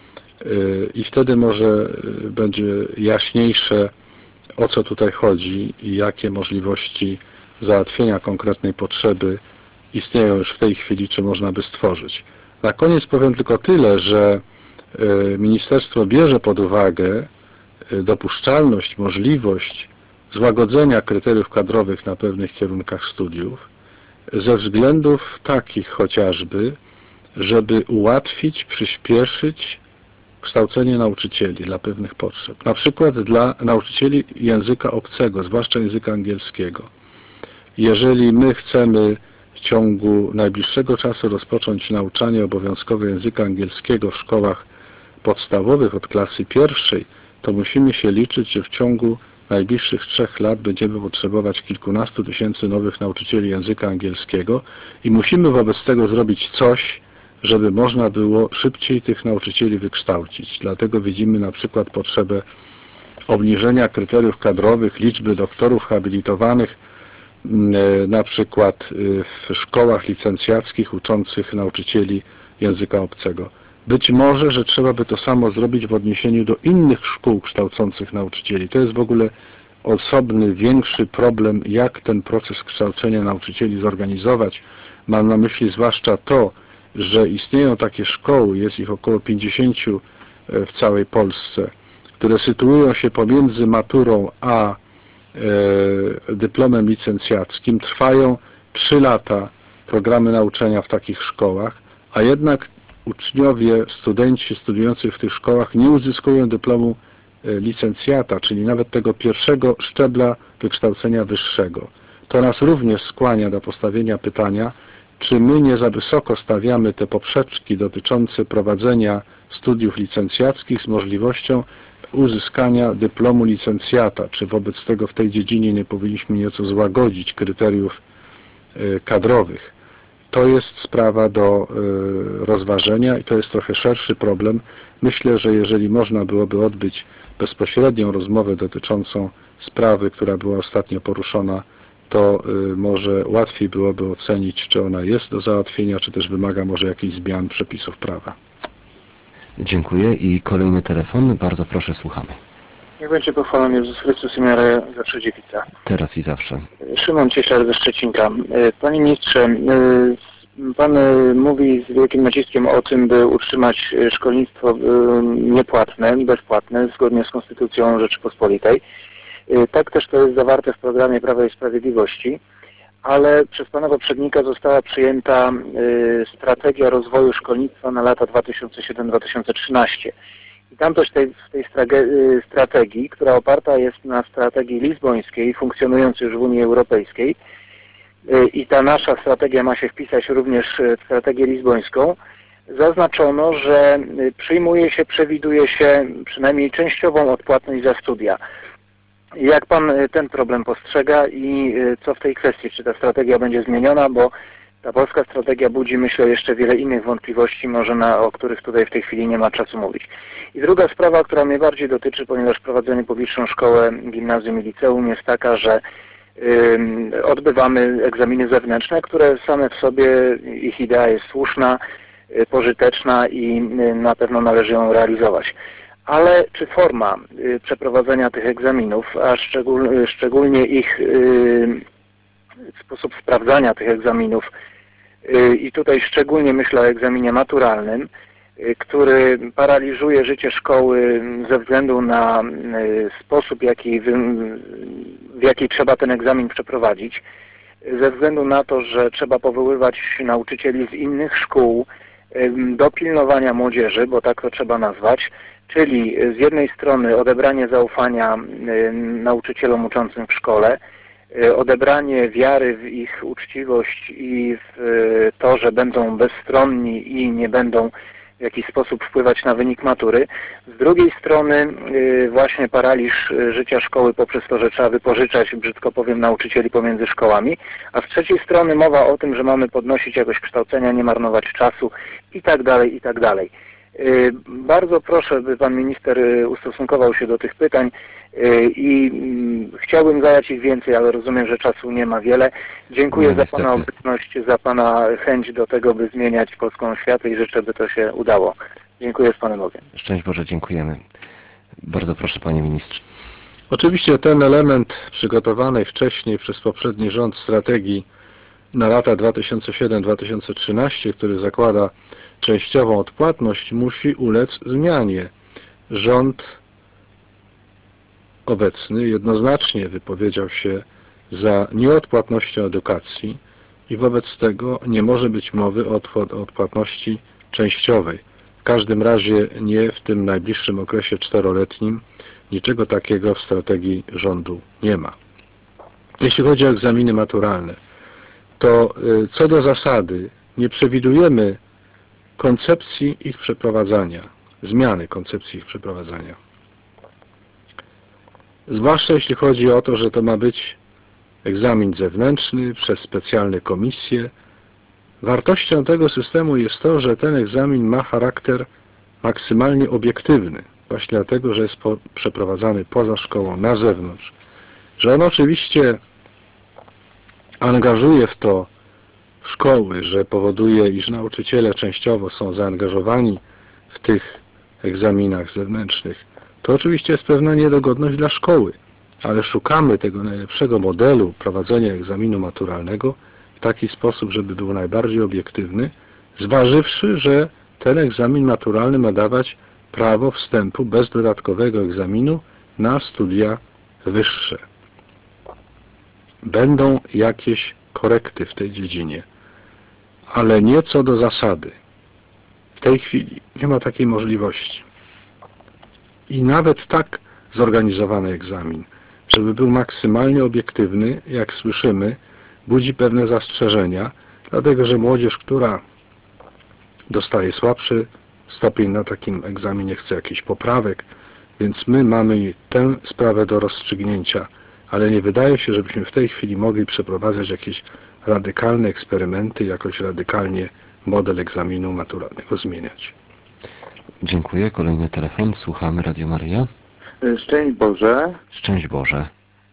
I wtedy może będzie jaśniejsze, o co tutaj chodzi i jakie możliwości załatwienia konkretnej potrzeby istnieją już w tej chwili, czy można by stworzyć. Na koniec powiem tylko tyle, że ministerstwo bierze pod uwagę dopuszczalność, możliwość złagodzenia kryteriów kadrowych na pewnych kierunkach studiów ze względów takich chociażby, żeby ułatwić, przyspieszyć kształcenie nauczycieli dla pewnych potrzeb. Na przykład dla nauczycieli języka obcego, zwłaszcza języka angielskiego. Jeżeli my chcemy w ciągu najbliższego czasu rozpocząć nauczanie obowiązkowe języka angielskiego w szkołach podstawowych od klasy pierwszej, to musimy się liczyć, że w ciągu najbliższych 3 lat będziemy potrzebować kilkunastu tysięcy nowych nauczycieli języka angielskiego i musimy wobec tego zrobić coś, żeby można było szybciej tych nauczycieli wykształcić. Dlatego widzimy na przykład potrzebę obniżenia kryteriów kadrowych, liczby doktorów habilitowanych, na przykład w szkołach licencjackich uczących nauczycieli języka obcego. Być może, że trzeba by to samo zrobić w odniesieniu do innych szkół kształcących nauczycieli. To jest w ogóle osobny, większy problem, jak ten proces kształcenia nauczycieli zorganizować. Mam na myśli zwłaszcza to, że istnieją takie szkoły, jest ich około 50 w całej Polsce, które sytuują się pomiędzy maturą a dyplomem licencjackim. Trwają 3 lata programy nauczania w takich szkołach, a jednak uczniowie, studenci studiujący w tych szkołach nie uzyskują dyplomu licencjata, czyli nawet tego pierwszego szczebla wykształcenia wyższego. To nas również skłania do postawienia pytania, czy my nie za wysoko stawiamy te poprzeczki dotyczące prowadzenia studiów licencjackich z możliwością uzyskania dyplomu licencjata, czy wobec tego w tej dziedzinie nie powinniśmy nieco złagodzić kryteriów kadrowych. To jest sprawa do rozważenia i to jest trochę szerszy problem. Myślę, że jeżeli można byłoby odbyć bezpośrednią rozmowę dotyczącą sprawy, która była ostatnio poruszona, to może łatwiej byłoby ocenić, czy ona jest do załatwienia, czy też wymaga może jakichś zmian przepisów prawa. Dziękuję i kolejny telefon. Bardzo proszę, słuchamy. Niech będzie pochwalony Jezus Chrystus i miarę zawsze dziewica. Teraz i zawsze. Szymon Cieślar ze Szczecinka. Panie ministrze, Pan mówi z wielkim naciskiem o tym, by utrzymać szkolnictwo niepłatne, bezpłatne, zgodnie z Konstytucją Rzeczypospolitej. Tak też to jest zawarte w programie Prawa i Sprawiedliwości, ale przez Pana poprzednika została przyjęta strategia rozwoju szkolnictwa na lata 2007-2013. I tam też w tej strategii, która oparta jest na strategii lizbońskiej, funkcjonującej już w Unii Europejskiej, i ta nasza strategia ma się wpisać również w strategię lizbońską, zaznaczono, że przewiduje się przynajmniej częściową odpłatność za studia. Jak Pan ten problem postrzega i co w tej kwestii? Czy ta strategia będzie zmieniona? Bo ta polska strategia budzi, myślę, jeszcze wiele innych wątpliwości, może o których tutaj w tej chwili nie ma czasu mówić. I druga sprawa, która mnie bardziej dotyczy, ponieważ prowadzę publiczną szkołę, gimnazjum i liceum, jest taka, że odbywamy egzaminy zewnętrzne, które same w sobie, ich idea jest słuszna, pożyteczna i na pewno należy ją realizować. Ale czy forma przeprowadzenia tych egzaminów, a szczególnie ich sposób sprawdzania tych egzaminów, i tutaj szczególnie myślę o egzaminie maturalnym, który paraliżuje życie szkoły ze względu na sposób, w jaki trzeba ten egzamin przeprowadzić, ze względu na to, że trzeba powoływać nauczycieli z innych szkół do pilnowania młodzieży, bo tak to trzeba nazwać, czyli z jednej strony odebranie zaufania nauczycielom uczącym w szkole, odebranie wiary w ich uczciwość i w to, że będą bezstronni i nie będą w jakiś sposób wpływać na wynik matury. Z drugiej strony właśnie paraliż życia szkoły poprzez to, że trzeba wypożyczać, brzydko powiem, nauczycieli pomiędzy szkołami, a z trzeciej strony mowa o tym, że mamy podnosić jakość kształcenia, nie marnować czasu i tak dalej, i tak dalej. Bardzo proszę, by pan minister ustosunkował się do tych pytań i chciałbym zadać ich więcej, ale rozumiem, że czasu nie ma wiele. Dziękuję za pana obecność, za pana chęć do tego, by zmieniać polską oświatę i życzę, by to się udało. Dziękuję z Panem Bogiem. Szczęść Boże, dziękujemy. Bardzo proszę, panie ministrze. Oczywiście ten element przygotowanej wcześniej przez poprzedni rząd strategii na lata 2007-2013, który zakłada częściową odpłatność, musi ulec zmianie. Rząd obecny jednoznacznie wypowiedział się za nieodpłatnością edukacji i wobec tego nie może być mowy o odpłatności częściowej. W każdym razie nie w tym najbliższym okresie 4-letnim. Niczego takiego w strategii rządu nie ma. Jeśli chodzi o egzaminy maturalne, to co do zasady nie przewidujemy koncepcji ich przeprowadzania, zmiany koncepcji ich przeprowadzania. Zwłaszcza jeśli chodzi o to, że to ma być egzamin zewnętrzny przez specjalne komisje. Wartością tego systemu jest to, że ten egzamin ma charakter maksymalnie obiektywny, właśnie dlatego, że jest przeprowadzany poza szkołą, na zewnątrz. Że on oczywiście angażuje w to szkoły, że powoduje, iż nauczyciele częściowo są zaangażowani w tych egzaminach zewnętrznych. To oczywiście jest pewna niedogodność dla szkoły, ale szukamy tego najlepszego modelu prowadzenia egzaminu maturalnego w taki sposób, żeby był najbardziej obiektywny, zważywszy, że ten egzamin maturalny ma dawać prawo wstępu bez dodatkowego egzaminu na studia wyższe. Będą jakieś korekty w tej dziedzinie, ale nie co do zasady. W tej chwili nie ma takiej możliwości. I nawet tak zorganizowany egzamin, żeby był maksymalnie obiektywny, jak słyszymy, budzi pewne zastrzeżenia, dlatego że młodzież, która dostaje słabszy stopień na takim egzaminie, chce jakichś poprawek, więc my mamy tę sprawę do rozstrzygnięcia, ale nie wydaje się, żebyśmy w tej chwili mogli przeprowadzać jakieś radykalne eksperymenty, jakoś radykalnie model egzaminu maturalnego zmieniać. Dziękuję. Kolejny telefon. Słuchamy. Radio Maryja. Szczęść Boże. Szczęść Boże.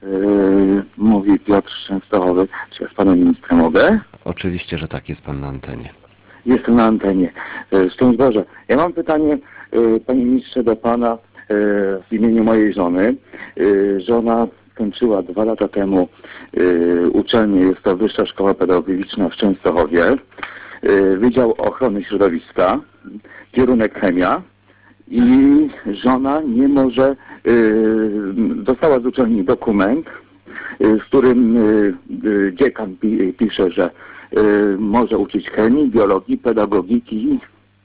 Mówi Piotr Częstochowy. Czy ja z panem ministrem mogę? Oczywiście, że tak, jest pan na antenie. Jestem na antenie. Szczęść Boże. Ja mam pytanie, panie ministrze, do pana w imieniu mojej żony. Żona skończyła 2 lata temu uczelnię, jest to Wyższa Szkoła Pedagogiczna w Częstochowie, Wydział Ochrony Środowiska, kierunek chemia i żona nie może, dostała z uczelni dokument, w którym dziekan pisze, że może uczyć chemii, biologii, pedagogiki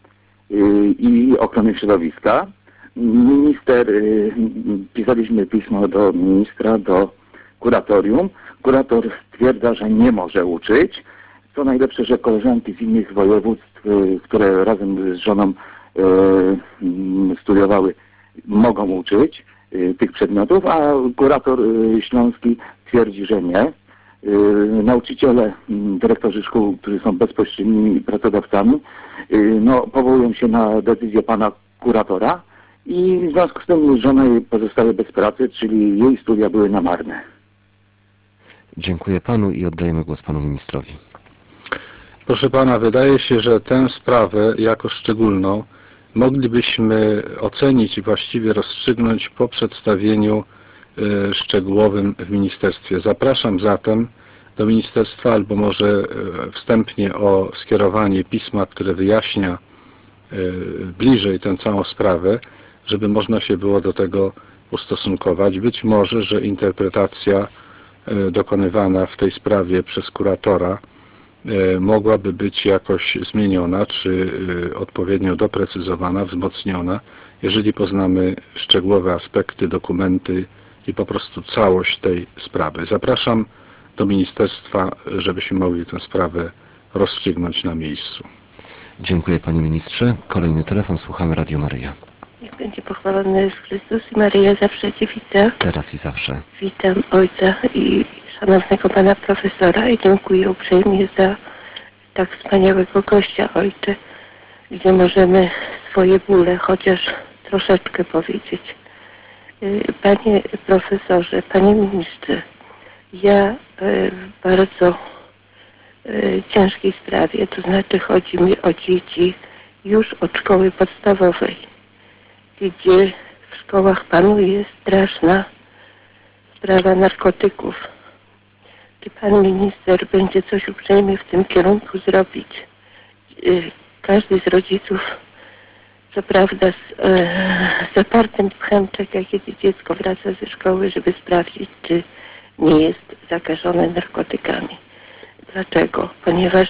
i ochrony środowiska. Minister, pisaliśmy pismo do ministra, do kuratorium. Kurator stwierdza, że nie może uczyć. Co najlepsze, że koleżanki z innych województw, które razem z żoną studiowały, mogą uczyć tych przedmiotów, a kurator śląski twierdzi, że nie. Nauczyciele, dyrektorzy szkół, którzy są bezpośrednimi pracodawcami, no, powołują się na decyzję pana kuratora i w związku z tym żona pozostaje bez pracy, czyli jej studia były na marne. Dziękuję panu i oddajemy głos panu ministrowi. Proszę pana, wydaje się, że tę sprawę jako szczególną moglibyśmy ocenić i właściwie rozstrzygnąć po przedstawieniu szczegółowym w ministerstwie. Zapraszam zatem do ministerstwa albo może wstępnie o skierowanie pisma, które wyjaśnia bliżej tę całą sprawę, żeby można się było do tego ustosunkować. Być może, że interpretacja dokonywana w tej sprawie przez kuratora mogłaby być jakoś zmieniona, czy odpowiednio doprecyzowana, wzmocniona, jeżeli poznamy szczegółowe aspekty, dokumenty i po prostu całość tej sprawy. Zapraszam do ministerstwa, żebyśmy mogli tę sprawę rozstrzygnąć na miejscu. Dziękuję panie ministrze. Kolejny telefon, słuchamy Radio Maryja. Niech będzie pochwalony Jezus Chrystus i Maryja zawsze Cię witam. Teraz i zawsze. Witam ojca i szanownego pana profesora i dziękuję uprzejmie za tak wspaniałego gościa, ojcze, gdzie możemy swoje bóle chociaż troszeczkę powiedzieć. Panie profesorze, panie ministrze, ja w bardzo ciężkiej sprawie, to znaczy chodzi mi o dzieci już od szkoły podstawowej, gdzie w szkołach panuje straszna sprawa narkotyków. Czy pan minister będzie coś uprzejmie w tym kierunku zrobić? Każdy z rodziców, co prawda z zapartym tchem czeka, kiedy dziecko wraca ze szkoły, żeby sprawdzić, czy nie jest zakażone narkotykami. Dlaczego? Ponieważ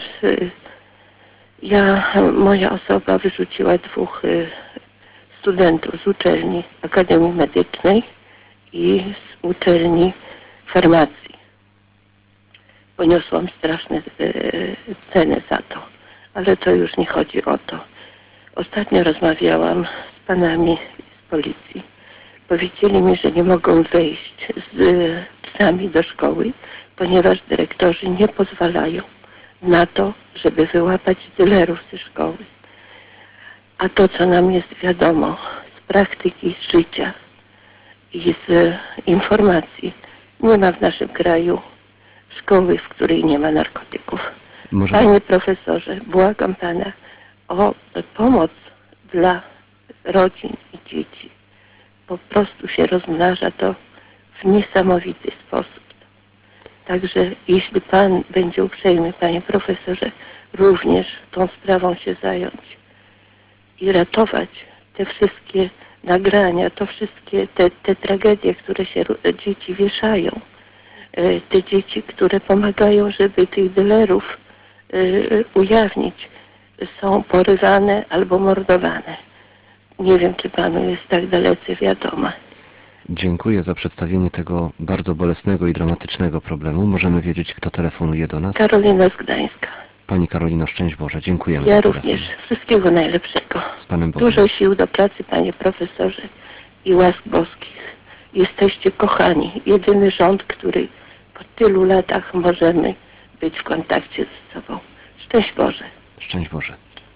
moja osoba wyrzuciła 2 studentów z uczelni Akademii Medycznej i z uczelni farmacji. Poniosłam straszne ceny za to, ale to już nie chodzi o to. Ostatnio rozmawiałam z panami z policji. Powiedzieli mi, że nie mogą wejść z psami do szkoły, ponieważ dyrektorzy nie pozwalają na to, żeby wyłapać dylerów ze szkoły. A to, co nam jest wiadomo z praktyki, z życia i z informacji, nie ma w naszym kraju szkoły, w której nie ma narkotyków. Panie profesorze, błagam pana o pomoc dla rodzin i dzieci. Po prostu się rozmnaża to w niesamowity sposób. Także jeśli pan będzie uprzejmy, panie profesorze, również tą sprawą się zająć i ratować te wszystkie nagrania, to wszystkie te tragedie, które się dzieci wieszają, te dzieci, które pomagają, żeby tych dealerów ujawnić, są porywane albo mordowane. Nie wiem, czy panu jest tak dalece wiadoma. Dziękuję za przedstawienie tego bardzo bolesnego i dramatycznego problemu. Możemy wiedzieć, kto telefonuje do nas? Karolina z Gdańska. Pani Karolino, szczęść Boże. Dziękujemy Ja za telefon. również. Wszystkiego najlepszego. Z Panem Bogiem. Dużo sił do pracy, panie profesorze, i łask boskich. Jesteście kochani. Jedyny rząd, który po tylu latach możemy być w kontakcie ze sobą. Szczęść Boże. Szczęść Boże.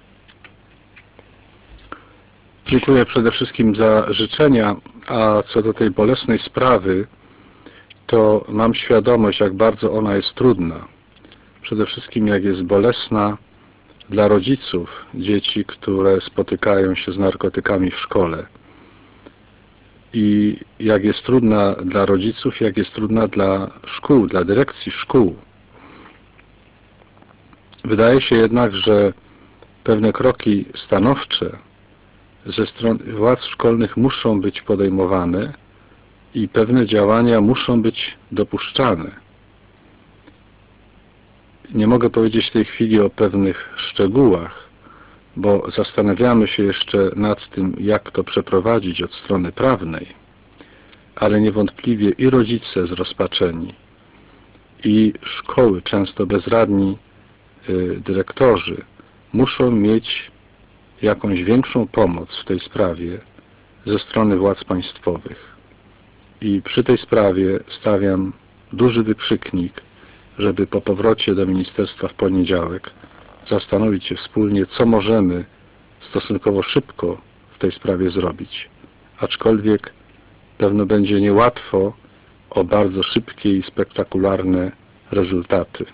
Dziękuję przede wszystkim za życzenia, a co do tej bolesnej sprawy, to mam świadomość, jak bardzo ona jest trudna. Przede wszystkim jak jest bolesna dla rodziców dzieci, które spotykają się z narkotykami w szkole. I jak jest trudna dla rodziców, jak jest trudna dla szkół, dla dyrekcji szkół. Wydaje się jednak, że pewne kroki stanowcze ze strony władz szkolnych muszą być podejmowane i pewne działania muszą być dopuszczane. Nie mogę powiedzieć w tej chwili o pewnych szczegółach, bo zastanawiamy się jeszcze nad tym, jak to przeprowadzić od strony prawnej, ale niewątpliwie i rodzice zrozpaczeni, i szkoły, często bezradni dyrektorzy, muszą mieć jakąś większą pomoc w tej sprawie ze strony władz państwowych. I przy tej sprawie stawiam duży wykrzyknik, żeby po powrocie do ministerstwa w poniedziałek zastanowić się wspólnie, co możemy stosunkowo szybko w tej sprawie zrobić. Aczkolwiek pewno będzie niełatwo o bardzo szybkie i spektakularne rezultaty.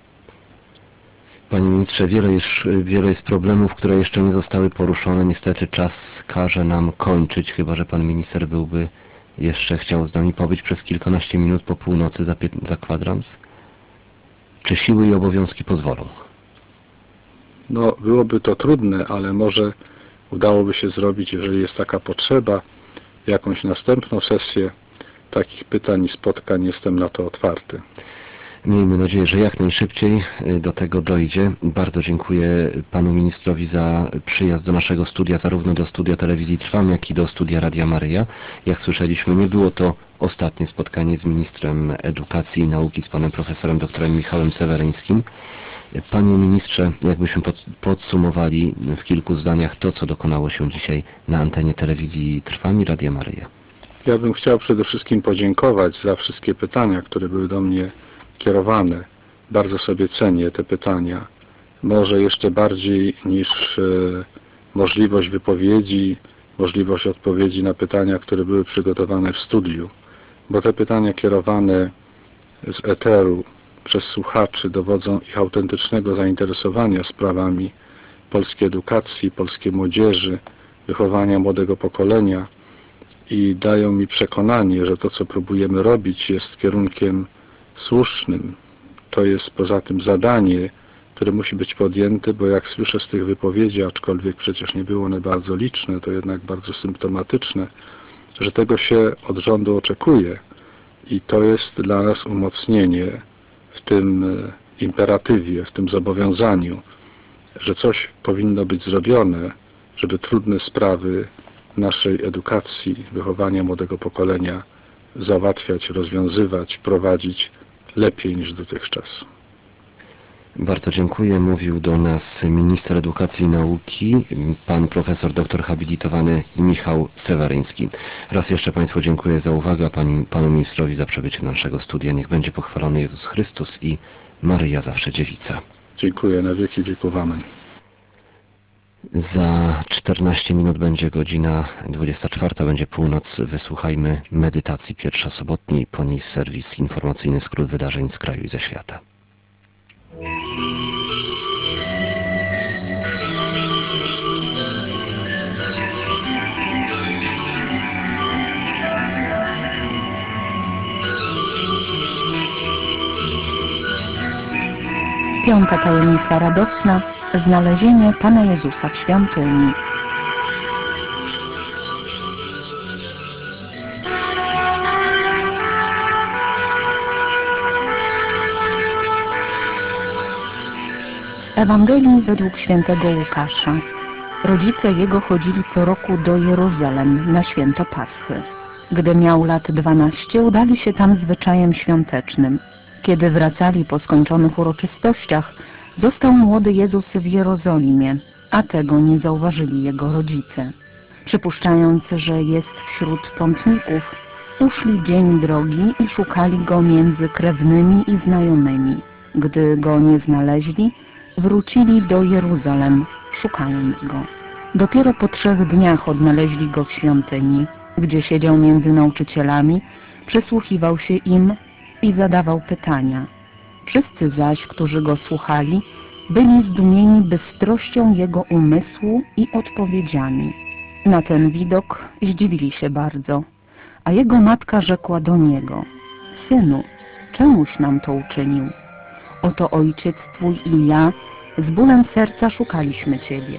Panie ministrze, wiele jest problemów, które jeszcze nie zostały poruszone. Niestety czas każe nam kończyć, chyba że pan minister byłby jeszcze chciał z nami pobyć przez kilkanaście minut po północy za kwadrans. Czy siły i obowiązki pozwolą? No, byłoby to trudne, ale może udałoby się zrobić, jeżeli jest taka potrzeba, jakąś następną sesję takich pytań i spotkań. Jestem na to otwarty. Miejmy nadzieję, że jak najszybciej do tego dojdzie. Bardzo dziękuję panu ministrowi za przyjazd do naszego studia, zarówno do studia Telewizji Trwam, jak i do studia Radia Maryja. Jak słyszeliśmy, nie było to ostatnie spotkanie z ministrem edukacji i nauki, z panem profesorem doktorem Michałem Seweryńskim. Panie ministrze, jakbyśmy podsumowali w kilku zdaniach to, co dokonało się dzisiaj na antenie Telewizji Trwam i Radia Maryja. Ja bym chciał przede wszystkim podziękować za wszystkie pytania, które były do mnie kierowane. Bardzo sobie cenię te pytania. Może jeszcze bardziej niż możliwość wypowiedzi, możliwość odpowiedzi na pytania, które były przygotowane w studiu. Bo te pytania kierowane z eteru przez słuchaczy dowodzą ich autentycznego zainteresowania sprawami polskiej edukacji, polskiej młodzieży, wychowania młodego pokolenia i dają mi przekonanie, że to, co próbujemy robić, jest kierunkiem słusznym. To jest poza tym zadanie, które musi być podjęte, bo jak słyszę z tych wypowiedzi, aczkolwiek przecież nie było one bardzo liczne, to jednak bardzo symptomatyczne, że tego się od rządu oczekuje i to jest dla nas umocnienie w tym imperatywie, w tym zobowiązaniu, że coś powinno być zrobione, żeby trudne sprawy naszej edukacji, wychowania młodego pokolenia załatwiać, rozwiązywać, prowadzić lepiej niż dotychczas. Bardzo dziękuję. Mówił do nas minister edukacji i nauki, pan profesor doktor habilitowany Michał Seweryński. Raz jeszcze Państwu dziękuję za uwagę, panu ministrowi za przybycie do naszego studia. Niech będzie pochwalony Jezus Chrystus i Maryja zawsze dziewica. Dziękuję, na wieki wieków. Amen. Za 14 minut będzie godzina 24, będzie północ. Wysłuchajmy medytacji pierwsza sobotniej, po niej serwis informacyjny, skrót wydarzeń z kraju i ze świata. Piąta tajemnica radosna – znalezienie Pana Jezusa w świątyni. Z Ewangelii według świętego Łukasza. Rodzice jego chodzili co roku do Jeruzalem na święto Paschy. Gdy miał lat 12, udali się tam zwyczajem świątecznym. Kiedy wracali po skończonych uroczystościach, został młody Jezus w Jerozolimie, a tego nie zauważyli jego rodzice. Przypuszczając, że jest wśród pątników, uszli dzień drogi i szukali go między krewnymi i znajomymi. Gdy go nie znaleźli, wrócili do Jeruzalem, szukając go. Dopiero po 3 dniach odnaleźli go w świątyni, gdzie siedział między nauczycielami, przysłuchiwał się im i zadawał pytania. Wszyscy zaś, którzy go słuchali, byli zdumieni bystrością jego umysłu i odpowiedziami. Na ten widok zdziwili się bardzo, a jego matka rzekła do niego: Synu, czemuś nam to uczynił? Oto ojciec twój i ja z bólem serca szukaliśmy ciebie.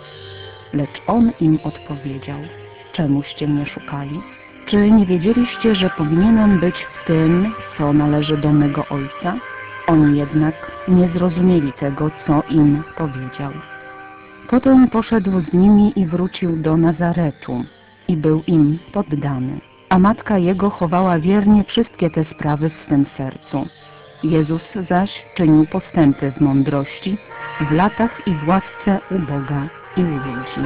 Lecz on im odpowiedział: Czemuście mnie szukali? Czy nie wiedzieliście, że powinienem być w tym, co należy do mego ojca? Oni jednak nie zrozumieli tego, co im powiedział. Potem poszedł z nimi i wrócił do Nazaretu i był im poddany. A matka jego chowała wiernie wszystkie te sprawy w swym sercu. Jezus zaś czynił postępy w mądrości, w latach i w łasce u Boga i u ludzi.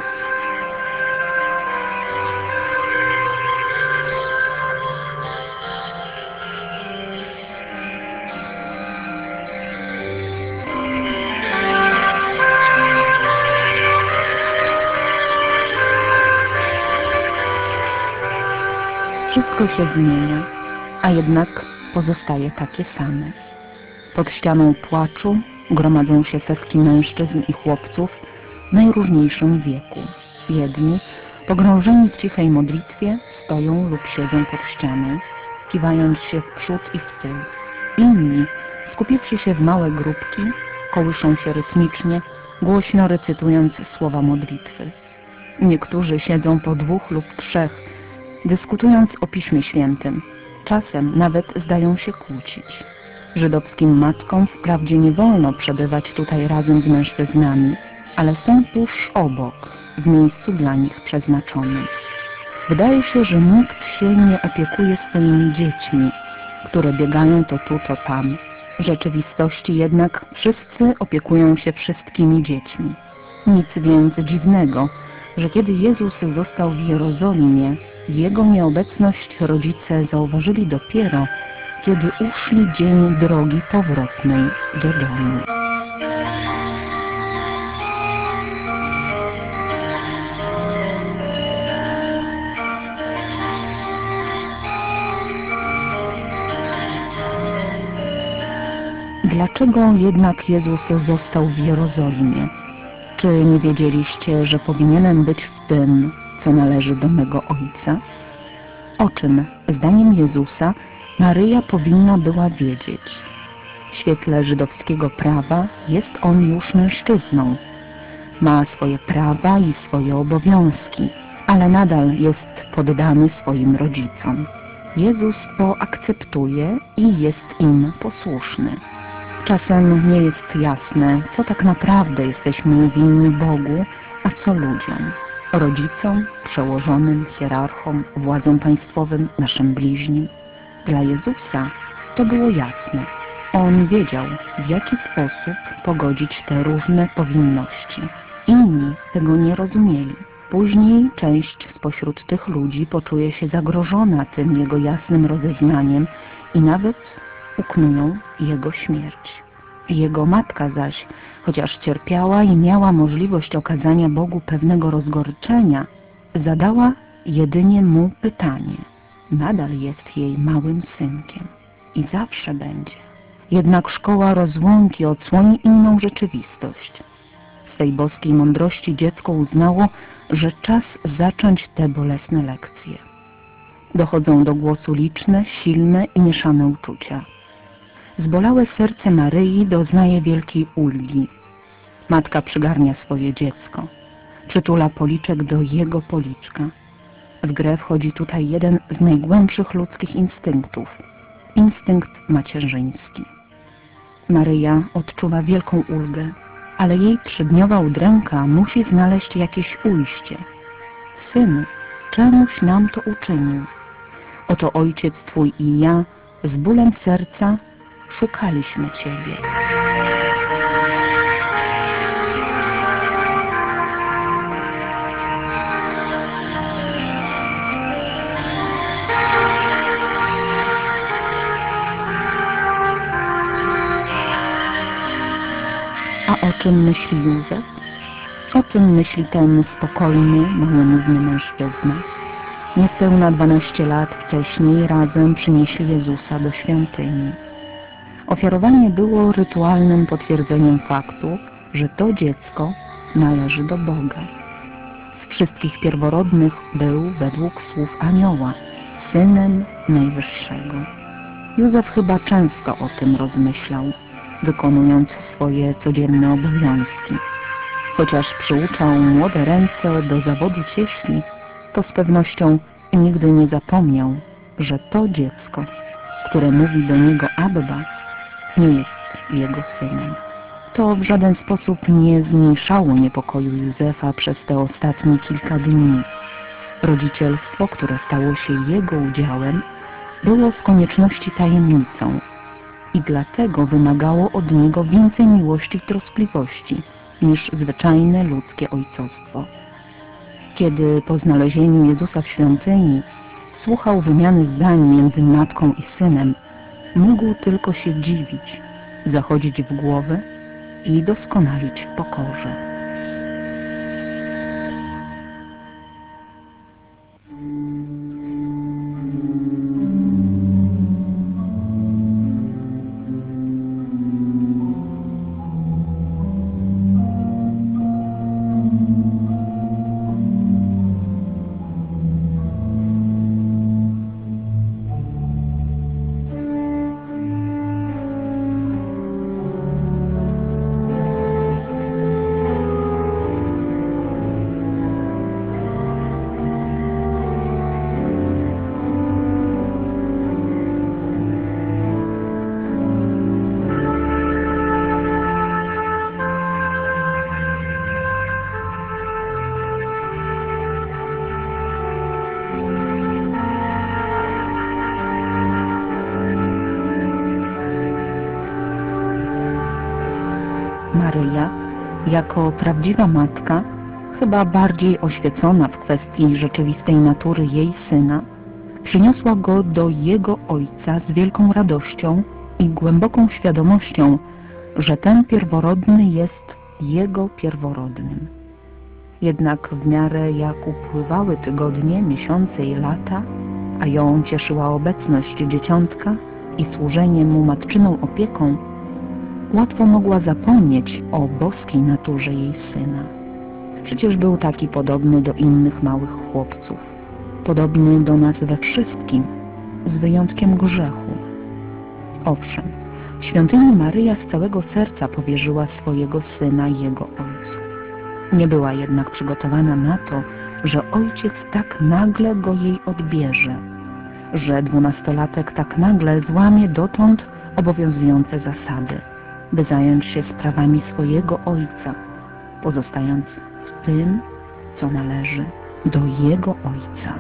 Wszystko się zmienia. a jednak pozostaje takie same. Pod ścianą płaczu gromadzą się setki mężczyzn i chłopców w najróżniejszym wieku. Jedni, pogrążeni w cichej modlitwie, stoją lub siedzą pod ścianą, kiwając się w przód i w tył. Inni, skupiwszy się w małe grupki, kołyszą się rytmicznie, głośno recytując słowa modlitwy. Niektórzy siedzą po 2 lub 3, dyskutując o Piśmie Świętym. Czasem nawet zdają się kłócić. Żydowskim matkom wprawdzie nie wolno przebywać tutaj razem z mężczyznami, ale są tuż obok, w miejscu dla nich przeznaczonym. Wydaje się, że nikt się nie opiekuje swoimi dziećmi, które biegają to tu, to tam. W rzeczywistości jednak wszyscy opiekują się wszystkimi dziećmi. Nic więc dziwnego, że kiedy Jezus został w Jerozolimie, Jego nieobecność rodzice zauważyli dopiero, kiedy uszli dzień drogi powrotnej do domu. Dlaczego jednak Jezus został w Jerozolimie? Czy nie wiedzieliście, że powinienem być w tym, co należy do mego Ojca? O czym, zdaniem Jezusa, Maryja powinna była wiedzieć. W świetle żydowskiego prawa jest on już mężczyzną. Ma swoje prawa i swoje obowiązki, ale nadal jest poddany swoim rodzicom. Jezus to akceptuje i jest im posłuszny. Czasem nie jest jasne, co tak naprawdę jesteśmy winni Bogu, a co ludziom. Rodzicom, przełożonym, hierarchom, władzom państwowym, naszym bliźnim. Dla Jezusa to było jasne. On wiedział, w jaki sposób pogodzić te różne powinności. Inni tego nie rozumieli. Później część spośród tych ludzi poczuje się zagrożona tym Jego jasnym rozeznaniem i nawet uknują Jego śmierć. Jego matka zaś, chociaż cierpiała i miała możliwość okazania Bogu pewnego rozgorczenia, zadała jedynie Mu pytanie. Nadal jest jej małym synkiem i zawsze będzie. Jednak szkoła rozłąki odsłoni inną rzeczywistość. W swej boskiej mądrości dziecko uznało, że czas zacząć te bolesne lekcje. Dochodzą do głosu liczne, silne i mieszane uczucia. Zbolałe serce Maryi doznaje wielkiej ulgi. Matka przygarnia swoje dziecko. Przytula policzek do jego policzka. W grę wchodzi tutaj jeden z najgłębszych ludzkich instynktów. Instynkt macierzyński. Maryja odczuwa wielką ulgę, ale jej 3-dniowa udręka musi znaleźć jakieś ujście. Synu, czemuś nam to uczynił? Oto ojciec Twój i ja z bólem serca szukaliśmy Ciebie. A o czym myśli Józef? O czym myśli ten spokojny, małomówny mężczyzna? Niespełna 12 lat wcześniej razem przynieśli Jezusa do świątyni. Ofiarowanie było rytualnym potwierdzeniem faktu, że to dziecko należy do Boga. Z wszystkich pierworodnych był, według słów anioła, synem Najwyższego. Józef chyba często o tym rozmyślał, wykonując swoje codzienne obowiązki. Chociaż przyuczał młode ręce do zawodu cieśli, to z pewnością nigdy nie zapomniał, że to dziecko, które mówi do niego Abba, nie jest jego synem. To w żaden sposób nie zmniejszało niepokoju Józefa przez te ostatnie kilka dni. Rodzicielstwo, które stało się jego udziałem, było z konieczności tajemnicą i dlatego wymagało od niego więcej miłości i troskliwości niż zwyczajne ludzkie ojcostwo. Kiedy po znalezieniu Jezusa w świątyni słuchał wymiany zdań między matką i synem, mógł tylko się dziwić, zachodzić w głowę i doskonalić w pokorze. Maryja, jako prawdziwa matka, chyba bardziej oświecona w kwestii rzeczywistej natury jej Syna, przyniosła go do Jego Ojca z wielką radością i głęboką świadomością, że ten pierworodny jest Jego pierworodnym. Jednak w miarę jak upływały tygodnie, miesiące i lata, a ją cieszyła obecność dzieciątka i służenie mu matczyną opieką, łatwo mogła zapomnieć o boskiej naturze jej Syna. Przecież był taki podobny do innych małych chłopców, podobny do nas we wszystkim, z wyjątkiem grzechu. Owszem, w świątyni Maryja z całego serca powierzyła swojego Syna Jego Ojcu. Nie była jednak przygotowana na to, że Ojciec tak nagle go jej odbierze, że 12-latek tak nagle złamie dotąd obowiązujące zasady, by zająć się sprawami swojego Ojca, pozostając w tym, co należy do Jego Ojca.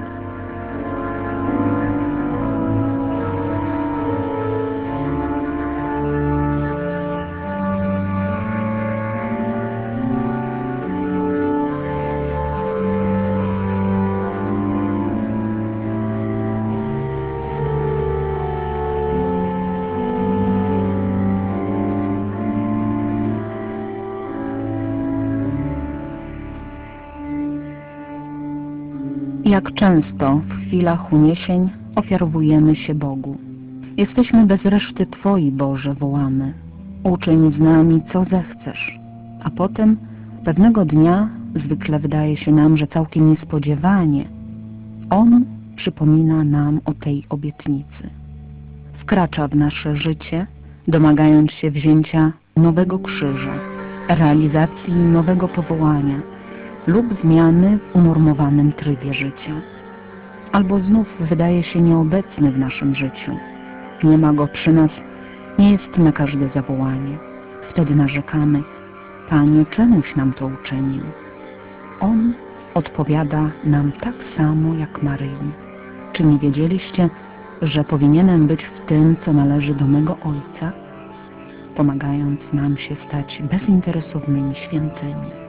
Jak często w chwilach uniesień ofiarowujemy się Bogu. Jesteśmy bez reszty Twoi, Boże, wołamy. Uczyń z nami, co zechcesz. A potem, pewnego dnia, zwykle wydaje się nam, że całkiem niespodziewanie, On przypomina nam o tej obietnicy. Wkracza w nasze życie, domagając się wzięcia nowego krzyża, realizacji nowego powołania lub zmiany w unormowanym trybie życia. Albo znów wydaje się nieobecny w naszym życiu. Nie ma Go przy nas, nie jest na każde zawołanie. Wtedy narzekamy: Panie, czemuś nam to uczynił? On odpowiada nam tak samo jak Maryi. Czy nie wiedzieliście, że powinienem być w tym, co należy do mego Ojca? Pomagając nam się stać bezinteresownymi świętymi.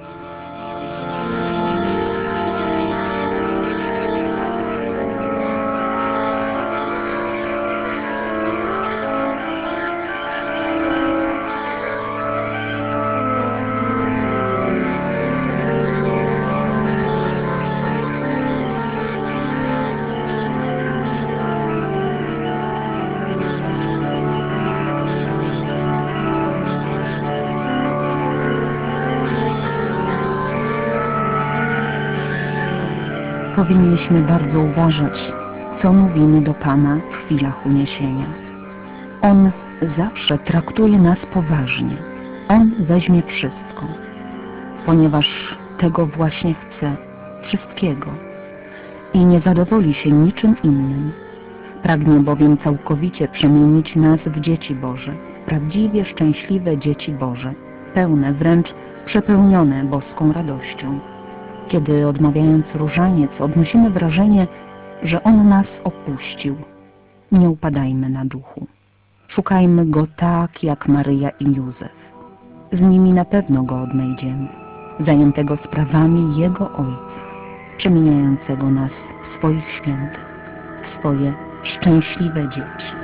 Powinniśmy bardzo uważać, co mówimy do Pana w chwilach uniesienia. On zawsze traktuje nas poważnie. On weźmie wszystko, ponieważ tego właśnie chce, wszystkiego, i nie zadowoli się niczym innym. Pragnie bowiem całkowicie przemienić nas w dzieci Boże, prawdziwie szczęśliwe dzieci Boże, pełne, wręcz przepełnione boską radością. Kiedy odmawiając różaniec odnosimy wrażenie, że On nas opuścił, nie upadajmy na duchu. Szukajmy Go tak jak Maryja i Józef. Z nimi na pewno Go odnajdziemy, zajętego sprawami Jego Ojca, przemieniającego nas w swoich świętych, w swoje szczęśliwe dzieci.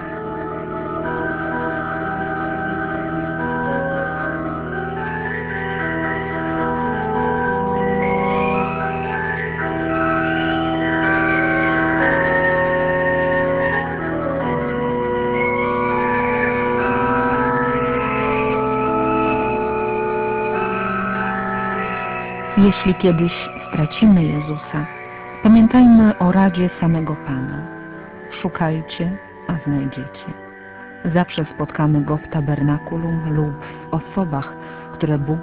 Jeśli kiedyś stracimy Jezusa, pamiętajmy o radzie samego Pana. Szukajcie, a znajdziecie. Zawsze spotkamy Go w tabernakulum lub w osobach, które Bóg